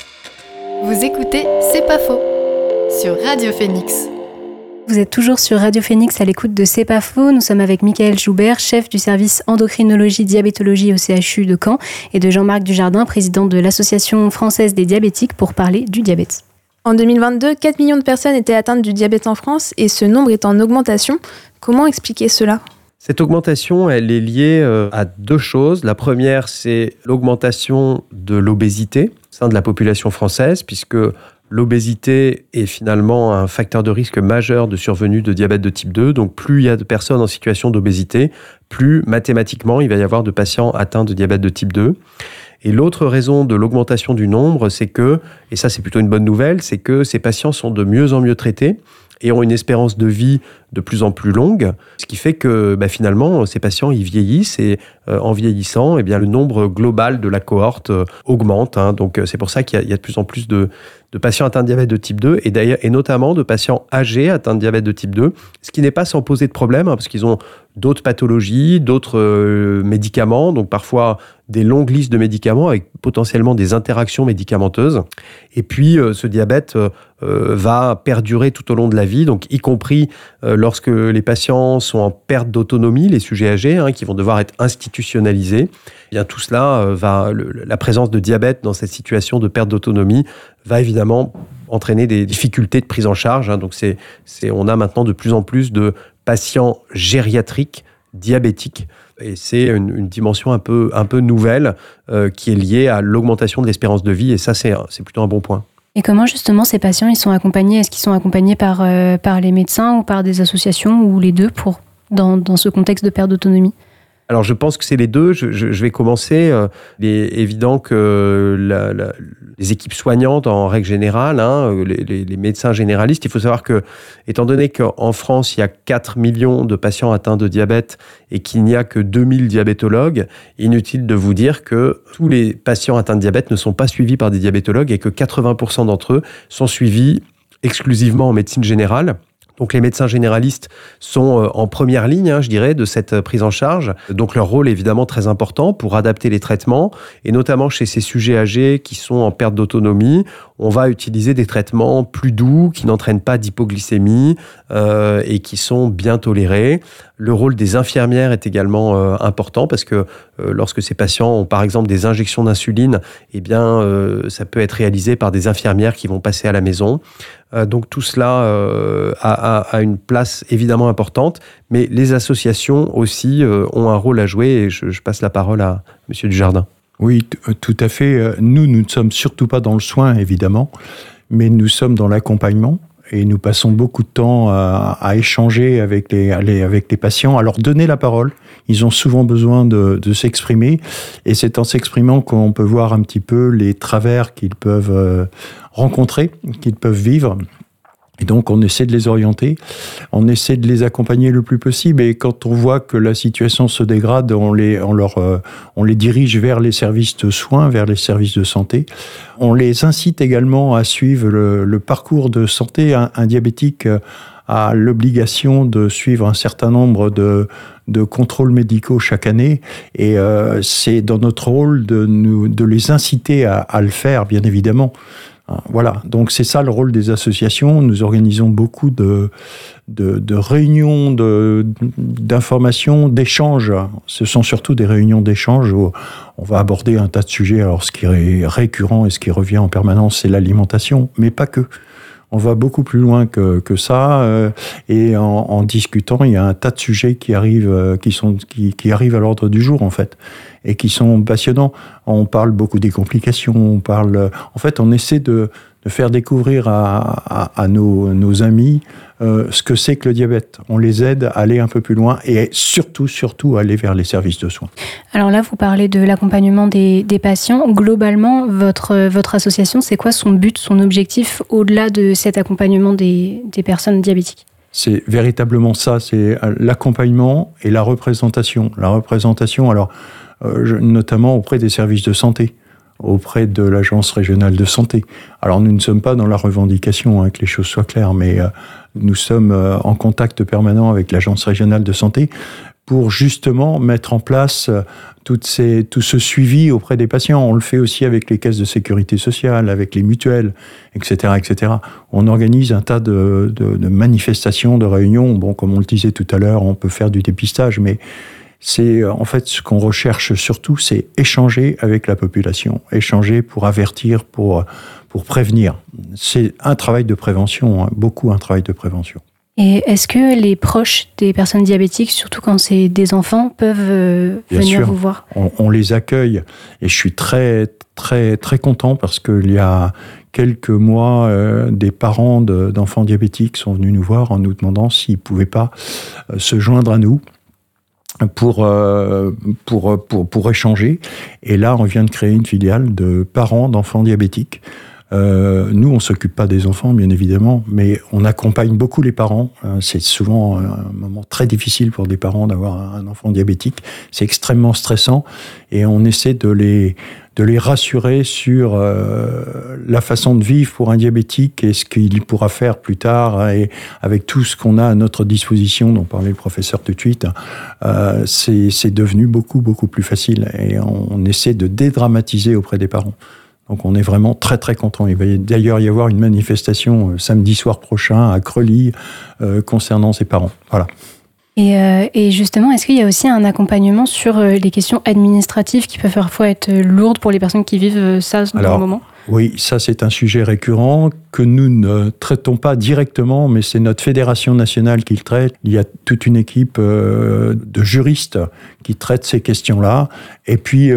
Vous écoutez C'est pas faux sur Radio Phoenix. Vous êtes toujours sur Radio Phoenix à l'écoute de C'est pas faux. Nous sommes avec Michael Joubert, chef du service endocrinologie diabétologie au CHU de Caen, et de Jean-Marc Dujardin, président de l'Association française des diabétiques, pour parler du diabète. En 2022, 4 millions de personnes étaient atteintes du diabète en France et ce nombre est en augmentation. Comment expliquer cela ? Cette augmentation, elle est liée à deux choses. La première, c'est l'augmentation de l'obésité au sein de la population française, puisque l'obésité est finalement un facteur de risque majeur de survenue de diabète de type 2. Donc, plus il y a de personnes en situation d'obésité, plus mathématiquement, il va y avoir de patients atteints de diabète de type 2. Et l'autre raison de l'augmentation du nombre, c'est que, et ça c'est plutôt une bonne nouvelle, c'est que ces patients sont de mieux en mieux traités et ont une espérance de vie de plus en plus longue, ce qui fait que finalement, ces patients, ils vieillissent et en vieillissant, le nombre global de la cohorte augmente. Donc c'est pour ça qu'il y a de plus en plus de patients atteints de diabète de type 2 et notamment de patients âgés atteints de diabète de type 2, ce qui n'est pas sans poser de problème, parce qu'ils ont d'autres pathologies, d'autres médicaments, donc parfois des longues listes de médicaments avec potentiellement des interactions médicamenteuses. Et puis ce diabète va perdurer tout au long de la vie, donc y compris lorsque les patients sont en perte d'autonomie, les sujets âgés, qui vont devoir être institutionnalisés. Tout cela la présence de diabète dans cette situation de perte d'autonomie va évidemment entraîner des difficultés de prise en charge. Donc on a maintenant de plus en plus de patients gériatriques, diabétiques, et c'est une dimension un peu nouvelle qui est liée à l'augmentation de l'espérance de vie, et ça c'est plutôt un bon point. Et comment justement ces patients ils sont accompagnés ? Est-ce qu'ils sont accompagnés par les médecins ou par des associations ou les deux dans ce contexte de perte d'autonomie ? Alors je pense que c'est les deux. Je vais commencer. Il est évident que les équipes soignantes, en règle générale, les médecins généralistes, il faut savoir que, étant donné qu'en France, il y a 4 millions de patients atteints de diabète et qu'il n'y a que 2000 diabétologues, inutile de vous dire que tous les patients atteints de diabète ne sont pas suivis par des diabétologues et que 80% d'entre eux sont suivis exclusivement en médecine générale. Donc les médecins généralistes sont en première ligne, je dirais, de cette prise en charge. Donc leur rôle est évidemment très important pour adapter les traitements, et notamment chez ces sujets âgés qui sont en perte d'autonomie. on va utiliser des traitements plus doux qui n'entraînent pas d'hypoglycémie et qui sont bien tolérés. Le rôle des infirmières est également important parce que lorsque ces patients ont par exemple des injections d'insuline, eh bien, ça peut être réalisé par des infirmières qui vont passer à la maison. Donc tout cela a une place évidemment importante, mais les associations aussi ont un rôle à jouer et je passe la parole à Monsieur Dujardin. Oui, tout à fait. Nous ne sommes surtout pas dans le soin, évidemment, mais nous sommes dans l'accompagnement et nous passons beaucoup de temps à échanger avec les patients, à leur donner la parole. Ils ont souvent besoin de s'exprimer et c'est en s'exprimant qu'on peut voir un petit peu les travers qu'ils peuvent rencontrer, qu'ils peuvent vivre. Et donc, on essaie de les orienter, on essaie de les accompagner le plus possible. Et quand on voit que la situation se dégrade, on les dirige vers les services de soins, vers les services de santé. On les incite également à suivre le parcours de santé. Un diabétique a l'obligation de suivre un certain nombre de contrôles médicaux chaque année. Et c'est dans notre rôle de les inciter à le faire, bien évidemment. Voilà, donc c'est ça le rôle des associations. Nous organisons beaucoup de réunions d'informations, d'échanges. Ce sont surtout des réunions d'échanges où on va aborder un tas de sujets. Alors ce qui est récurrent et ce qui revient en permanence, c'est l'alimentation, mais pas que. On va beaucoup plus loin que ça, et en discutant, il y a un tas de sujets qui arrivent à l'ordre du jour en fait, et qui sont passionnants. On parle beaucoup des complications, on essaie de faire découvrir à nos amis ce que c'est que le diabète. On les aide à aller un peu plus loin et surtout à aller vers les services de soins. Alors là, vous parlez de l'accompagnement des patients. Globalement, votre association, c'est quoi son but, son objectif au-delà de cet accompagnement des personnes diabétiques ? C'est véritablement ça, c'est l'accompagnement et la représentation. La représentation, alors notamment auprès des services de santé, auprès de l'Agence régionale de santé. Alors nous ne sommes pas dans la revendication, que les choses soient claires, mais nous sommes en contact permanent avec l'Agence régionale de santé pour justement mettre en place tout ce suivi auprès des patients. On le fait aussi avec les caisses de sécurité sociale, avec les mutuelles, etc., etc. On organise un tas de manifestations, de réunions. Bon, comme on le disait tout à l'heure, on peut faire du dépistage, mais c'est en fait ce qu'on recherche surtout, c'est échanger avec la population, échanger pour avertir, pour prévenir. C'est un travail de prévention, beaucoup un travail de prévention. Et est-ce que les proches des personnes diabétiques, surtout quand c'est des enfants, peuvent venir vous voir ? On les accueille et je suis très très très content parce qu'il y a quelques mois, des parents d'enfants diabétiques sont venus nous voir en nous demandant s'ils pouvaient pas se joindre à nous pour échanger. Et là, on vient de créer une filiale de parents d'enfants diabétiques. Nous, on s'occupe pas des enfants, bien évidemment, mais on accompagne beaucoup les parents. C'est souvent un moment très difficile pour des parents d'avoir un enfant diabétique. C'est extrêmement stressant et on essaie de les rassurer sur la façon de vivre pour un diabétique et ce qu'il pourra faire plus tard. Et avec tout ce qu'on a à notre disposition, dont parlait le professeur tout de suite, c'est devenu beaucoup, beaucoup plus facile. Et on essaie de dédramatiser auprès des parents. Donc on est vraiment très très content. Il va d'ailleurs y avoir une manifestation samedi soir prochain à Creully concernant ses parents. Voilà. Et justement, est-ce qu'il y a aussi un accompagnement sur les questions administratives qui peuvent parfois être lourdes pour les personnes qui vivent ça dans le moment ? Oui, ça c'est un sujet récurrent que nous ne traitons pas directement, mais c'est notre fédération nationale qui le traite. Il y a toute une équipe de juristes qui traitent ces questions-là. Et puis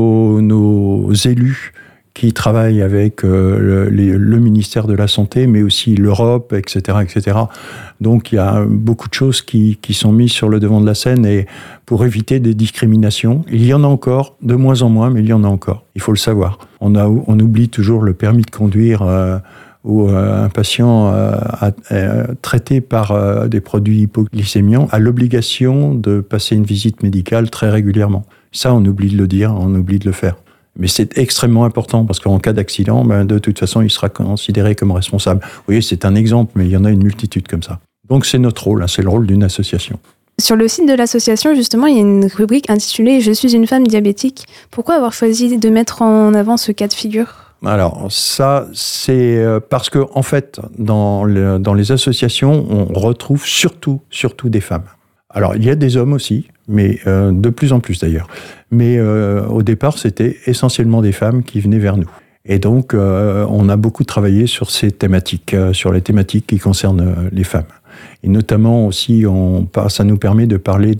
nos élus qui travaillent avec le ministère de la Santé, mais aussi l'Europe, etc., etc. Donc il y a beaucoup de choses qui sont mises sur le devant de la scène et pour éviter des discriminations. Il y en a encore, de moins en moins, mais il y en a encore. Il faut le savoir. On oublie toujours le permis de conduire où un patient traité par des produits hypoglycémiants a l'obligation de passer une visite médicale très régulièrement. Ça, on oublie de le dire, on oublie de le faire. Mais c'est extrêmement important parce qu'en cas d'accident, de toute façon, il sera considéré comme responsable. Vous voyez, c'est un exemple, mais il y en a une multitude comme ça. Donc c'est notre rôle, c'est le rôle d'une association. Sur le site de l'association, justement, il y a une rubrique intitulée « Je suis une femme diabétique ». Pourquoi avoir choisi de mettre en avant ce cas de figure ? Alors ça, c'est parce que en fait, dans les associations, on retrouve surtout des femmes. Alors il y a des hommes aussi, mais de plus en plus d'ailleurs. Mais au départ, c'était essentiellement des femmes qui venaient vers nous. Et donc, on a beaucoup travaillé sur ces thématiques, sur les thématiques qui concernent les femmes. Et notamment aussi, ça nous permet de parler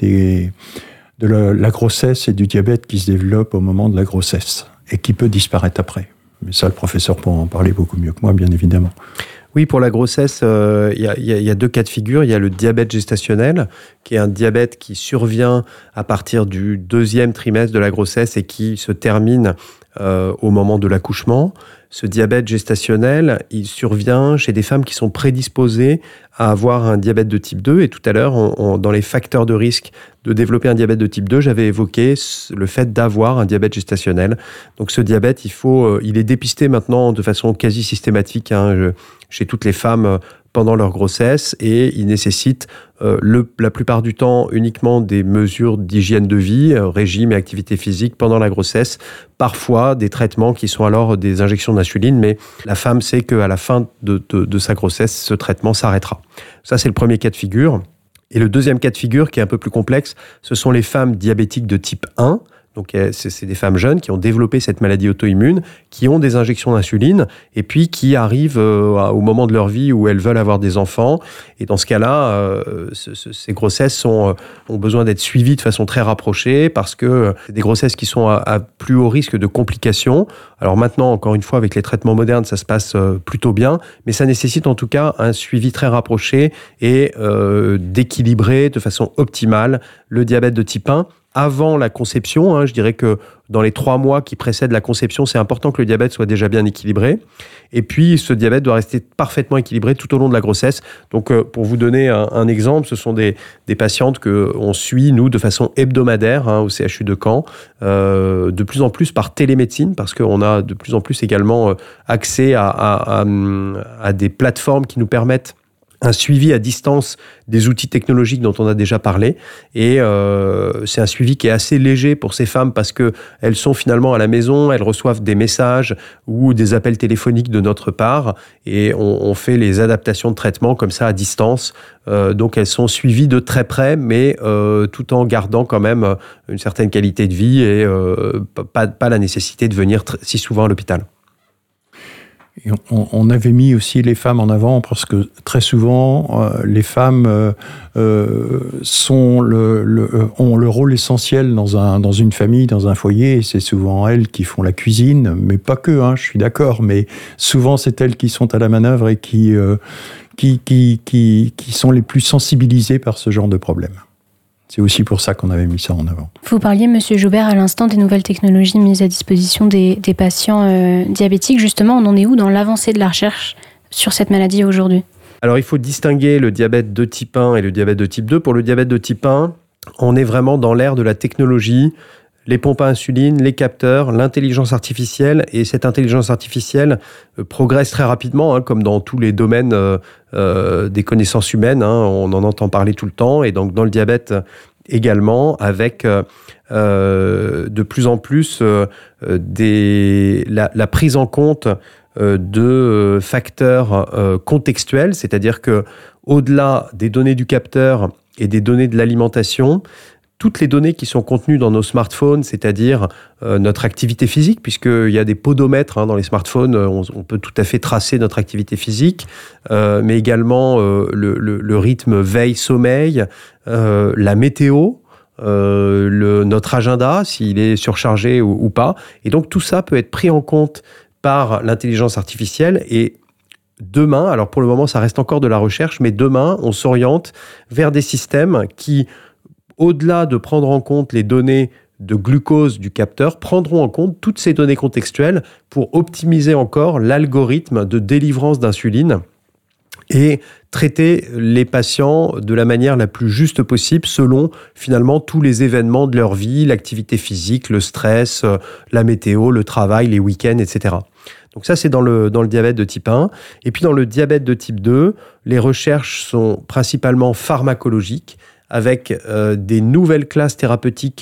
de la grossesse et du diabète qui se développe au moment de la grossesse et qui peut disparaître après. Mais ça, le professeur pourra en parler beaucoup mieux que moi, bien évidemment. Oui, pour la grossesse, il y a deux cas de figure. Il y a le diabète gestationnel, qui est un diabète qui survient à partir du 2e trimestre de la grossesse et qui se termine au moment de l'accouchement. Ce diabète gestationnel, il survient chez des femmes qui sont prédisposées à avoir un diabète de type 2. Et tout à l'heure, dans les facteurs de risque de développer un diabète de type 2, j'avais évoqué le fait d'avoir un diabète gestationnel. Donc ce diabète, il est dépisté maintenant de façon quasi systématique chez toutes les femmes pendant leur grossesse et il nécessite la plupart du temps uniquement des mesures d'hygiène de vie, régime et activité physique pendant la grossesse, parfois des traitements qui sont alors des injections d'insuline, mais la femme sait qu'à la fin de sa grossesse, ce traitement s'arrêtera. Ça, c'est le premier cas de figure. Et le deuxième cas de figure, qui est un peu plus complexe, ce sont les femmes diabétiques de type 1. Donc, c'est des femmes jeunes qui ont développé cette maladie auto-immune, qui ont des injections d'insuline, et puis qui arrivent au moment de leur vie où elles veulent avoir des enfants. Et dans ce cas-là, ces grossesses ont besoin d'être suivies de façon très rapprochée, parce que c'est des grossesses qui sont à plus haut risque de complications. Alors maintenant, encore une fois, avec les traitements modernes, ça se passe plutôt bien, mais ça nécessite en tout cas un suivi très rapproché et d'équilibrer de façon optimale le diabète de type 1. Avant la conception, je dirais que dans les 3 mois qui précèdent la conception, c'est important que le diabète soit déjà bien équilibré. Et puis, ce diabète doit rester parfaitement équilibré tout au long de la grossesse. Donc, pour vous donner un exemple, ce sont des patientes qu'on suit, nous, de façon hebdomadaire au CHU de Caen, de plus en plus par télémédecine, parce qu'on a de plus en plus également accès à des plateformes qui nous permettent un suivi à distance des outils technologiques dont on a déjà parlé. Et c'est un suivi qui est assez léger pour ces femmes parce qu'elles sont finalement à la maison, elles reçoivent des messages ou des appels téléphoniques de notre part et on fait les adaptations de traitement comme ça à distance. Donc elles sont suivies de très près, mais tout en gardant quand même une certaine qualité de vie et pas la nécessité de venir si souvent à l'hôpital. Et on avait mis aussi les femmes en avant parce que très souvent, les femmes ont le rôle essentiel dans une famille, dans un foyer. Et c'est souvent elles qui font la cuisine, mais pas que, je suis d'accord. Mais souvent, c'est elles qui sont à la manœuvre et qui sont les plus sensibilisées par ce genre de problème. C'est aussi pour ça qu'on avait mis ça en avant. Vous parliez, Monsieur Joubert, à l'instant des nouvelles technologies mises à disposition des patients diabétiques. Justement, on en est où dans l'avancée de la recherche sur cette maladie aujourd'hui ? Alors, il faut distinguer le diabète de type 1 et le diabète de type 2. Pour le diabète de type 1, on est vraiment dans l'ère de la technologie, les pompes à insuline, les capteurs, l'intelligence artificielle. Et cette intelligence artificielle progresse très rapidement, comme dans tous les domaines des connaissances humaines. On en entend parler tout le temps. Et donc, dans le diabète également, avec de plus en plus la prise en compte de facteurs contextuels, c'est-à-dire que au-delà des données du capteur et des données de l'alimentation, toutes les données qui sont contenues dans nos smartphones, c'est-à-dire notre activité physique, puisqu'il y a des podomètres dans les smartphones, on peut tout à fait tracer notre activité physique, mais également le rythme veille-sommeil, la météo, notre agenda, s'il est surchargé ou pas. Et donc tout ça peut être pris en compte par l'intelligence artificielle et demain, alors pour le moment ça reste encore de la recherche, mais demain on s'oriente vers des systèmes qui, au-delà de prendre en compte les données de glucose du capteur, prendront en compte toutes ces données contextuelles pour optimiser encore l'algorithme de délivrance d'insuline et traiter les patients de la manière la plus juste possible selon finalement tous les événements de leur vie, l'activité physique, le stress, la météo, le travail, les week-ends, etc. Donc ça, c'est dans le diabète de type 1. Et puis dans le diabète de type 2, les recherches sont principalement pharmacologiques avec des nouvelles classes thérapeutiques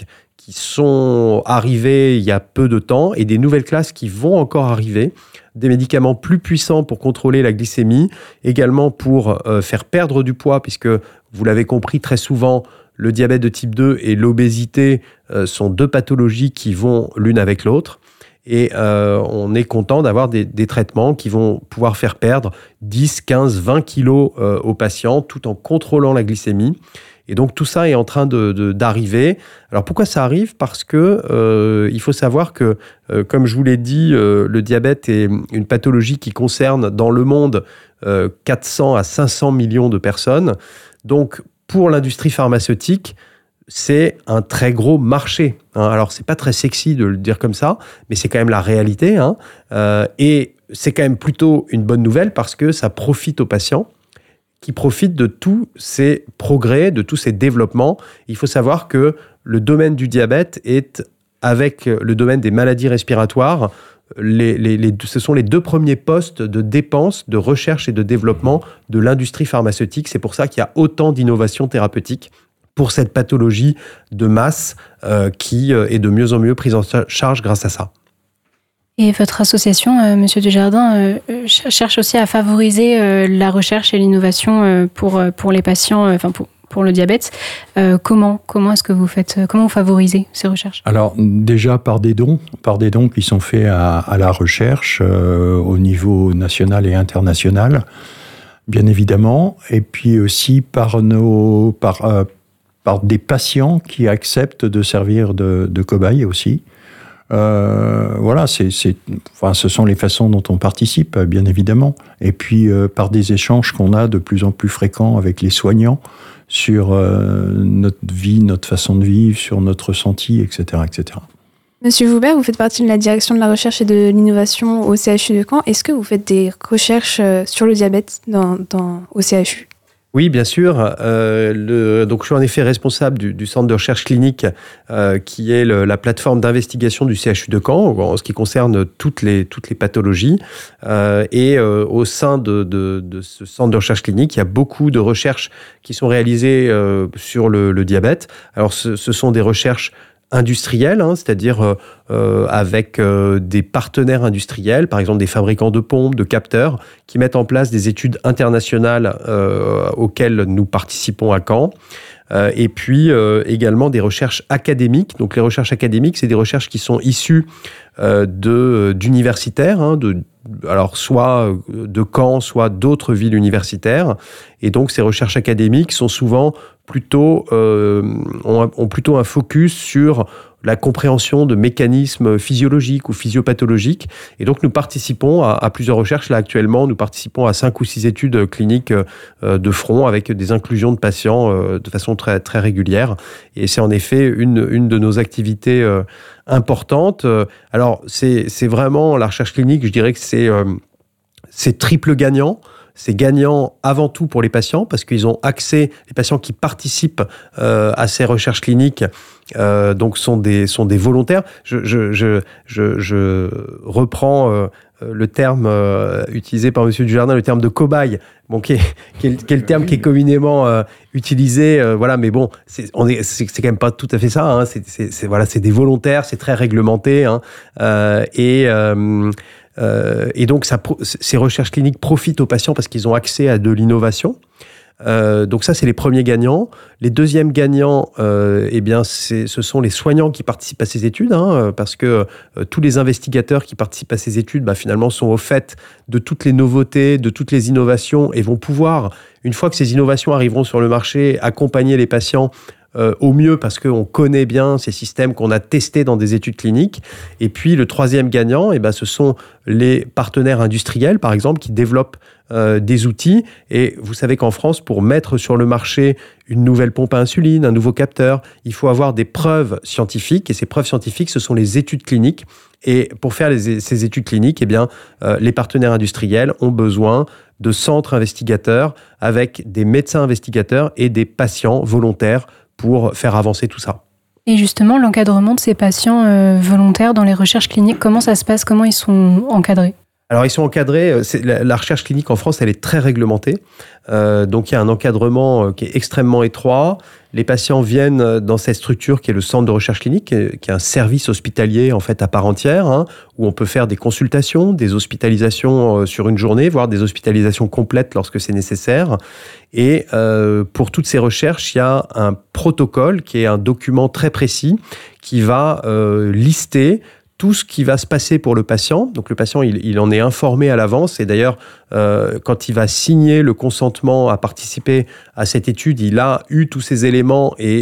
qui sont arrivées il y a peu de temps et des nouvelles classes qui vont encore arriver. Des médicaments plus puissants pour contrôler la glycémie, également pour faire perdre du poids, puisque vous l'avez compris très souvent, le diabète de type 2 et l'obésité sont deux pathologies qui vont l'une avec l'autre. Et on est content d'avoir des traitements qui vont pouvoir faire perdre 10, 15, 20 kilos aux patients tout en contrôlant la glycémie. Et donc tout ça est en train d'arriver. Alors pourquoi ça arrive ? Parce que il faut savoir que, comme je vous l'ai dit, le diabète est une pathologie qui concerne dans le monde 400 à 500 millions de personnes. Donc pour l'industrie pharmaceutique, c'est un très gros marché. Alors c'est pas très sexy de le dire comme ça, mais c'est quand même la réalité. Et c'est quand même plutôt une bonne nouvelle parce que ça profite aux patients, qui profitent de tous ces progrès, de tous ces développements. Il faut savoir que le domaine du diabète est, avec le domaine des maladies respiratoires, ce sont les deux premiers postes de dépenses, de recherche et de développement de l'industrie pharmaceutique. C'est pour ça qu'il y a autant d'innovations thérapeutiques pour cette pathologie de masse qui est de mieux en mieux prise en charge grâce à ça. Et votre association, Monsieur Dujardin, cherche aussi à favoriser la recherche et l'innovation pour les patients, pour le diabète. Comment est-ce que vous faites ? Comment vous favorisez ces recherches ? Alors déjà par des dons qui sont faits à la recherche au niveau national et international, bien évidemment, et puis aussi par des patients qui acceptent de servir de cobayes aussi. Voilà, ce sont les façons dont on participe, bien évidemment. Et puis, par des échanges qu'on a de plus en plus fréquents avec les soignants sur notre vie, notre façon de vivre, sur notre ressenti, etc., etc. Monsieur Joubert, vous faites partie de la direction de la recherche et de l'innovation au CHU de Caen. Est-ce que vous faites des recherches sur le diabète au CHU ? Oui, bien sûr. Donc, je suis en effet responsable du centre de recherche clinique qui est la plateforme d'investigation du CHU de Caen en ce qui concerne toutes les pathologies. Et au sein de ce centre de recherche clinique, il y a beaucoup de recherches qui sont réalisées sur le diabète. Alors, ce sont des recherches industriels, c'est-à-dire avec des partenaires industriels, par exemple des fabricants de pompes, de capteurs, qui mettent en place des études internationales auxquelles nous participons à Caen. Et puis également des recherches académiques. Donc les recherches académiques, c'est des recherches qui sont issues d'universitaires, alors soit de Caen, soit d'autres villes universitaires. Et donc ces recherches académiques sont souvent ont plutôt un focus sur la compréhension de mécanismes physiologiques ou physiopathologiques. Et donc, nous participons à plusieurs recherches. Là, actuellement, nous participons à 5 ou 6 études cliniques de front avec des inclusions de patients de façon très, très régulière. Et c'est en effet une de nos activités importantes. Alors, c'est vraiment la recherche clinique, je dirais que c'est triple gagnant. C'est gagnant avant tout pour les patients parce qu'ils ont accès, les patients qui participent à ces recherches cliniques donc sont des volontaires. Je reprends le terme utilisé par Monsieur Dujardin, le terme de cobaye, bon, qui est le terme qui est communément utilisé. Voilà, mais bon, c'est quand même pas tout à fait ça. Hein, c'est des volontaires, c'est très réglementé. Hein, et donc, ces recherches cliniques profitent aux patients parce qu'ils ont accès à de l'innovation. Donc ça, c'est les premiers gagnants. Les deuxièmes gagnants, ce sont les soignants qui participent à ces études, parce que tous les investigateurs qui participent à ces études, finalement, sont au fait de toutes les nouveautés, de toutes les innovations et vont pouvoir, une fois que ces innovations arriveront sur le marché, accompagner les patients au mieux parce qu'on connaît bien ces systèmes qu'on a testés dans des études cliniques. Et puis le troisième gagnant, ce sont les partenaires industriels, par exemple, qui développent des outils. Et vous savez qu'en France, pour mettre sur le marché une nouvelle pompe à insuline, un nouveau capteur, il faut avoir des preuves scientifiques. Et ces preuves scientifiques, ce sont les études cliniques. Et pour faire ces études cliniques, les partenaires industriels ont besoin de centres investigateurs avec des médecins investigateurs et des patients volontaires pour faire avancer tout ça. Et justement, l'encadrement de ces patients volontaires dans les recherches cliniques, comment ça se passe ? Comment ils sont encadrés ? Alors, ils sont encadrés. La recherche clinique en France, elle est très réglementée. Donc, il y a un encadrement qui est extrêmement étroit. Les patients viennent dans cette structure qui est le centre de recherche clinique, qui est un service hospitalier en fait à part entière, où on peut faire des consultations, des hospitalisations sur une journée, voire des hospitalisations complètes lorsque c'est nécessaire. Et pour toutes ces recherches, il y a un protocole qui est un document très précis qui va lister tout ce qui va se passer pour le patient. Donc le patient, il en est informé à l'avance. Et d'ailleurs, quand il va signer le consentement à participer à cette étude, il a eu tous ces éléments et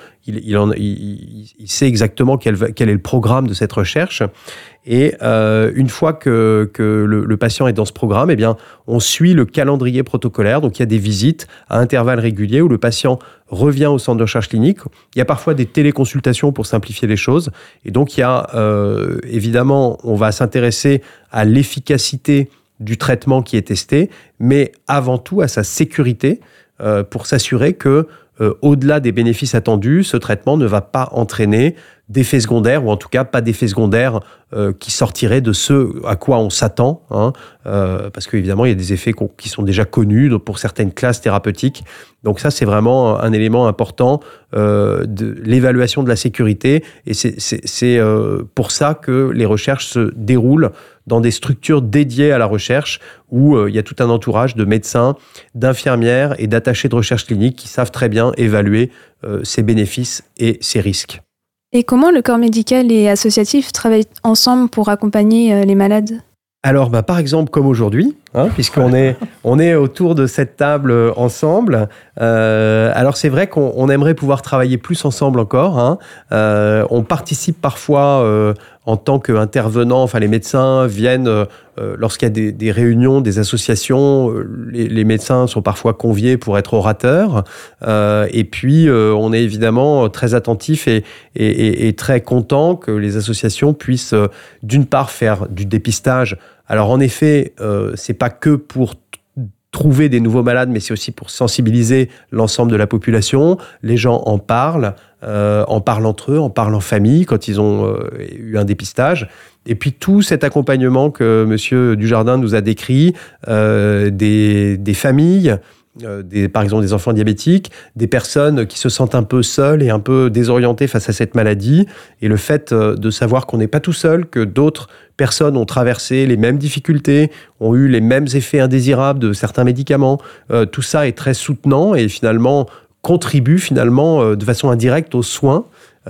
il sait exactement quel est le programme de cette recherche. Et une fois que le patient est dans ce programme, eh bien, on suit le calendrier protocolaire. Donc, il y a des visites à intervalles réguliers où le patient revient au centre de recherche clinique. Il y a parfois des téléconsultations pour simplifier les choses. Et donc, il y a évidemment, on va s'intéresser à l'efficacité du traitement qui est testé, mais avant tout à sa sécurité pour s'assurer que au-delà des bénéfices attendus, ce traitement ne va pas entraîner d'effets secondaires, ou en tout cas pas d'effets secondaires qui sortiraient de ce à quoi on s'attend, parce qu'évidemment, il y a des effets qui sont déjà connus pour certaines classes thérapeutiques. Donc ça, c'est vraiment un élément important de l'évaluation de la sécurité, et c'est pour ça que les recherches se déroulent dans des structures dédiées à la recherche, où il y a tout un entourage de médecins, d'infirmières et d'attachés de recherche clinique qui savent très bien évaluer ses bénéfices et ses risques. Et comment le corps médical et associatif travaillent ensemble pour accompagner les malades ? Alors, par exemple, comme aujourd'hui, puisqu'on est autour de cette table ensemble. Alors, c'est vrai qu'on aimerait pouvoir travailler plus ensemble encore. On participe parfois en tant qu'intervenant. Enfin, les médecins viennent lorsqu'il y a des réunions, des associations. Les médecins sont parfois conviés pour être orateurs. Et puis, on est évidemment très attentif et très content que les associations puissent, d'une part, faire du dépistage. Alors, en effet, c'est pas que pour trouver des nouveaux malades, mais c'est aussi pour sensibiliser l'ensemble de la population. Les gens en parlent entre eux, en parlent en famille quand ils ont eu un dépistage. Et puis tout cet accompagnement que Monsieur Dujardin nous a décrit, des familles, par exemple des enfants diabétiques, des personnes qui se sentent un peu seules et un peu désorientées face à cette maladie, et le fait de savoir qu'on n'est pas tout seul, que d'autres personnes ont traversé les mêmes difficultés, ont eu les mêmes effets indésirables de certains médicaments, tout ça est très soutenant et finalement contribue de façon indirecte aux soins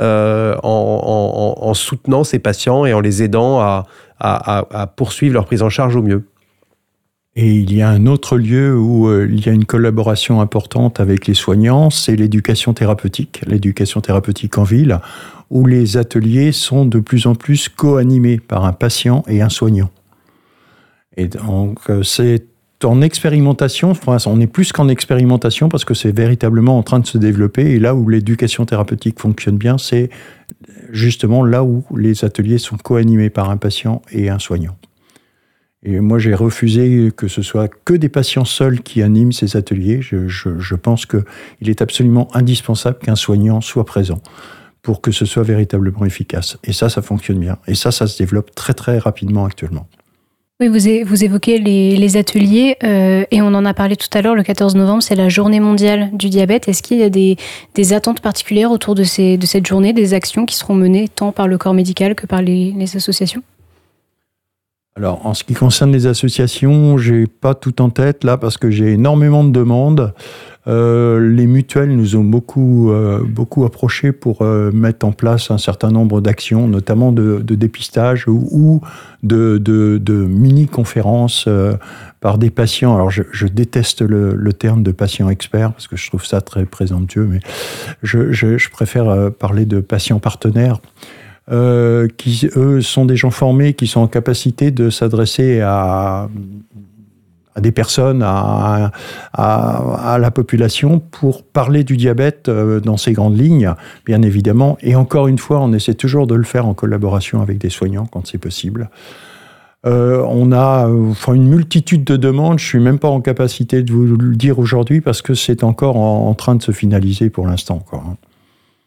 en soutenant ces patients et en les aidant à poursuivre leur prise en charge au mieux. Et il y a un autre lieu où il y a une collaboration importante avec les soignants, c'est l'éducation thérapeutique en ville, où les ateliers sont de plus en plus co-animés par un patient et un soignant. Et donc, c'est en expérimentation, on est plus qu'en expérimentation parce que c'est véritablement en train de se développer. Et là où l'éducation thérapeutique fonctionne bien, c'est justement là où les ateliers sont co-animés par un patient et un soignant. Et moi, j'ai refusé que ce soit que des patients seuls qui animent ces ateliers. Je pense qu'il est absolument indispensable qu'un soignant soit présent pour que ce soit véritablement efficace. Et ça fonctionne bien. Et ça se développe très, très rapidement actuellement. Oui, vous évoquez les ateliers et on en a parlé tout à l'heure, le 14 novembre, c'est la journée mondiale du diabète. Est-ce qu'il y a des attentes particulières autour de cette journée, des actions qui seront menées tant par le corps médical que par les associations ? Alors, en ce qui concerne les associations, j'ai pas tout en tête là parce que j'ai énormément de demandes. Les mutuelles nous ont beaucoup approchés pour mettre en place un certain nombre d'actions, notamment de dépistage ou de mini-conférences par des patients. Alors, je déteste le terme de patient expert parce que je trouve ça très présomptueux, mais je préfère parler de patients partenaires. Qui, eux, sont des gens formés, qui sont en capacité de s'adresser à des personnes, à la population, pour parler du diabète dans ses grandes lignes, bien évidemment. Et encore une fois, on essaie toujours de le faire en collaboration avec des soignants quand c'est possible. On a une multitude de demandes, je ne suis même pas en capacité de vous le dire aujourd'hui, parce que c'est encore en train de se finaliser pour l'instant, quoi.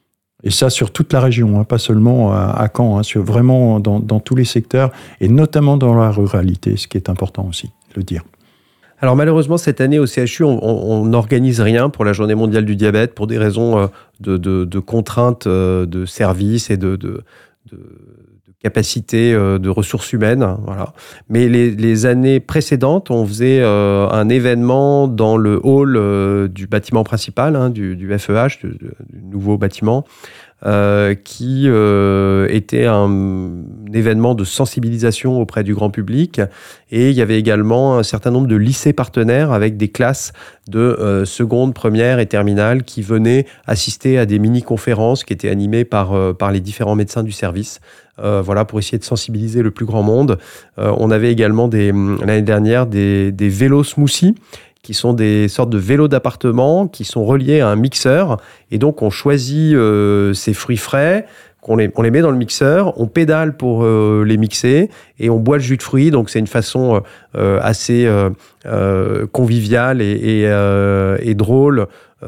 Et ça sur toute la région, pas seulement à Caen, vraiment dans tous les secteurs, et notamment dans la ruralité, ce qui est important aussi de le dire. Alors malheureusement, cette année au CHU, on n'organise rien pour la Journée mondiale du diabète pour des raisons de contraintes de services et de capacité de ressources humaines. Voilà. Mais les années précédentes, on faisait un événement dans le hall du bâtiment principal, du FEH, du nouveau bâtiment, qui était un événement de sensibilisation auprès du grand public. Et il y avait également un certain nombre de lycées partenaires avec des classes de seconde, première et terminale qui venaient assister à des mini-conférences qui étaient animées par les différents médecins du service. Voilà, pour essayer de sensibiliser le plus grand monde. On avait également l'année dernière des vélos smoothie, qui sont des sortes de vélos d'appartement qui sont reliés à un mixeur. Et donc, on choisit ces fruits frais, on les met dans le mixeur, on pédale pour les mixer et on boit le jus de fruits. Donc, c'est une façon assez conviviale et drôle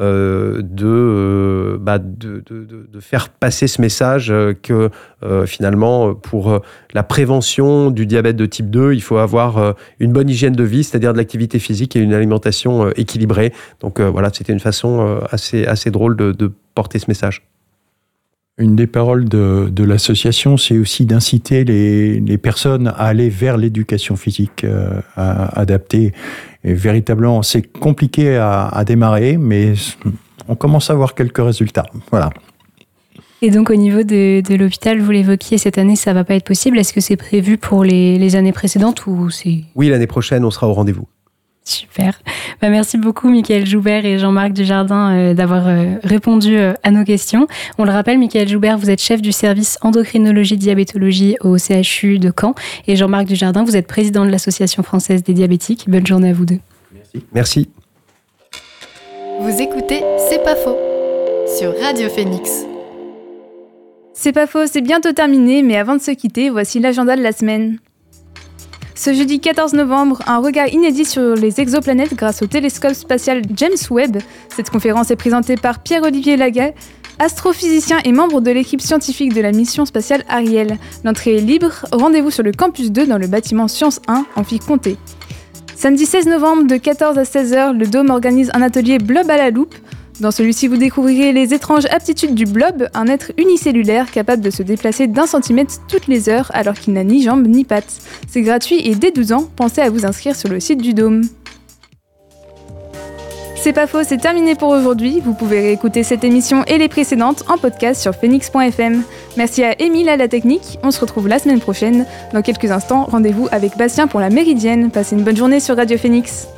de faire passer ce message que finalement, pour la prévention du diabète de type 2, il faut avoir une bonne hygiène de vie, c'est-à-dire de l'activité physique et une alimentation équilibrée. Donc voilà, c'était une façon assez drôle de porter ce message. Une des paroles de l'association, c'est aussi d'inciter les personnes à aller vers l'éducation physique adaptée. Et véritablement, c'est compliqué à démarrer, mais on commence à voir quelques résultats. Voilà. Et donc au niveau de l'hôpital, vous l'évoquiez, cette année, ça ne va pas être possible. Est-ce que c'est prévu pour les années précédentes ou c'est... Oui, l'année prochaine, on sera au rendez-vous. Super. Merci beaucoup, Michael Joubert et Jean-Marc Dujardin, d'avoir répondu à nos questions. On le rappelle, Michael Joubert, vous êtes chef du service endocrinologie-diabétologie au CHU de Caen. Et Jean-Marc Dujardin, vous êtes président de l'Association française des diabétiques. Bonne journée à vous deux. Merci. Vous écoutez C'est pas faux sur Radio Phoenix. C'est pas faux, c'est bientôt terminé, mais avant de se quitter, voici l'agenda de la semaine. Ce jeudi 14 novembre, un regard inédit sur les exoplanètes grâce au télescope spatial James Webb. Cette conférence est présentée par Pierre-Olivier Laguet, astrophysicien et membre de l'équipe scientifique de la mission spatiale Ariel. L'entrée est libre, rendez-vous sur le campus 2 dans le bâtiment Sciences 1, Amphi Comté. Samedi 16 novembre, de 14 à 16h, le Dôme organise un atelier Blob à la loupe. Dans celui-ci, vous découvrirez les étranges aptitudes du blob, un être unicellulaire capable de se déplacer d'1 centimètre toutes les heures alors qu'il n'a ni jambes ni pattes. C'est gratuit et dès 12 ans, pensez à vous inscrire sur le site du Dôme. C'est pas faux, c'est terminé pour aujourd'hui. Vous pouvez réécouter cette émission et les précédentes en podcast sur phoenix.fm. Merci à Émile à la technique. On se retrouve la semaine prochaine. Dans quelques instants, rendez-vous avec Bastien pour la Méridienne. Passez une bonne journée sur Radio Phoenix.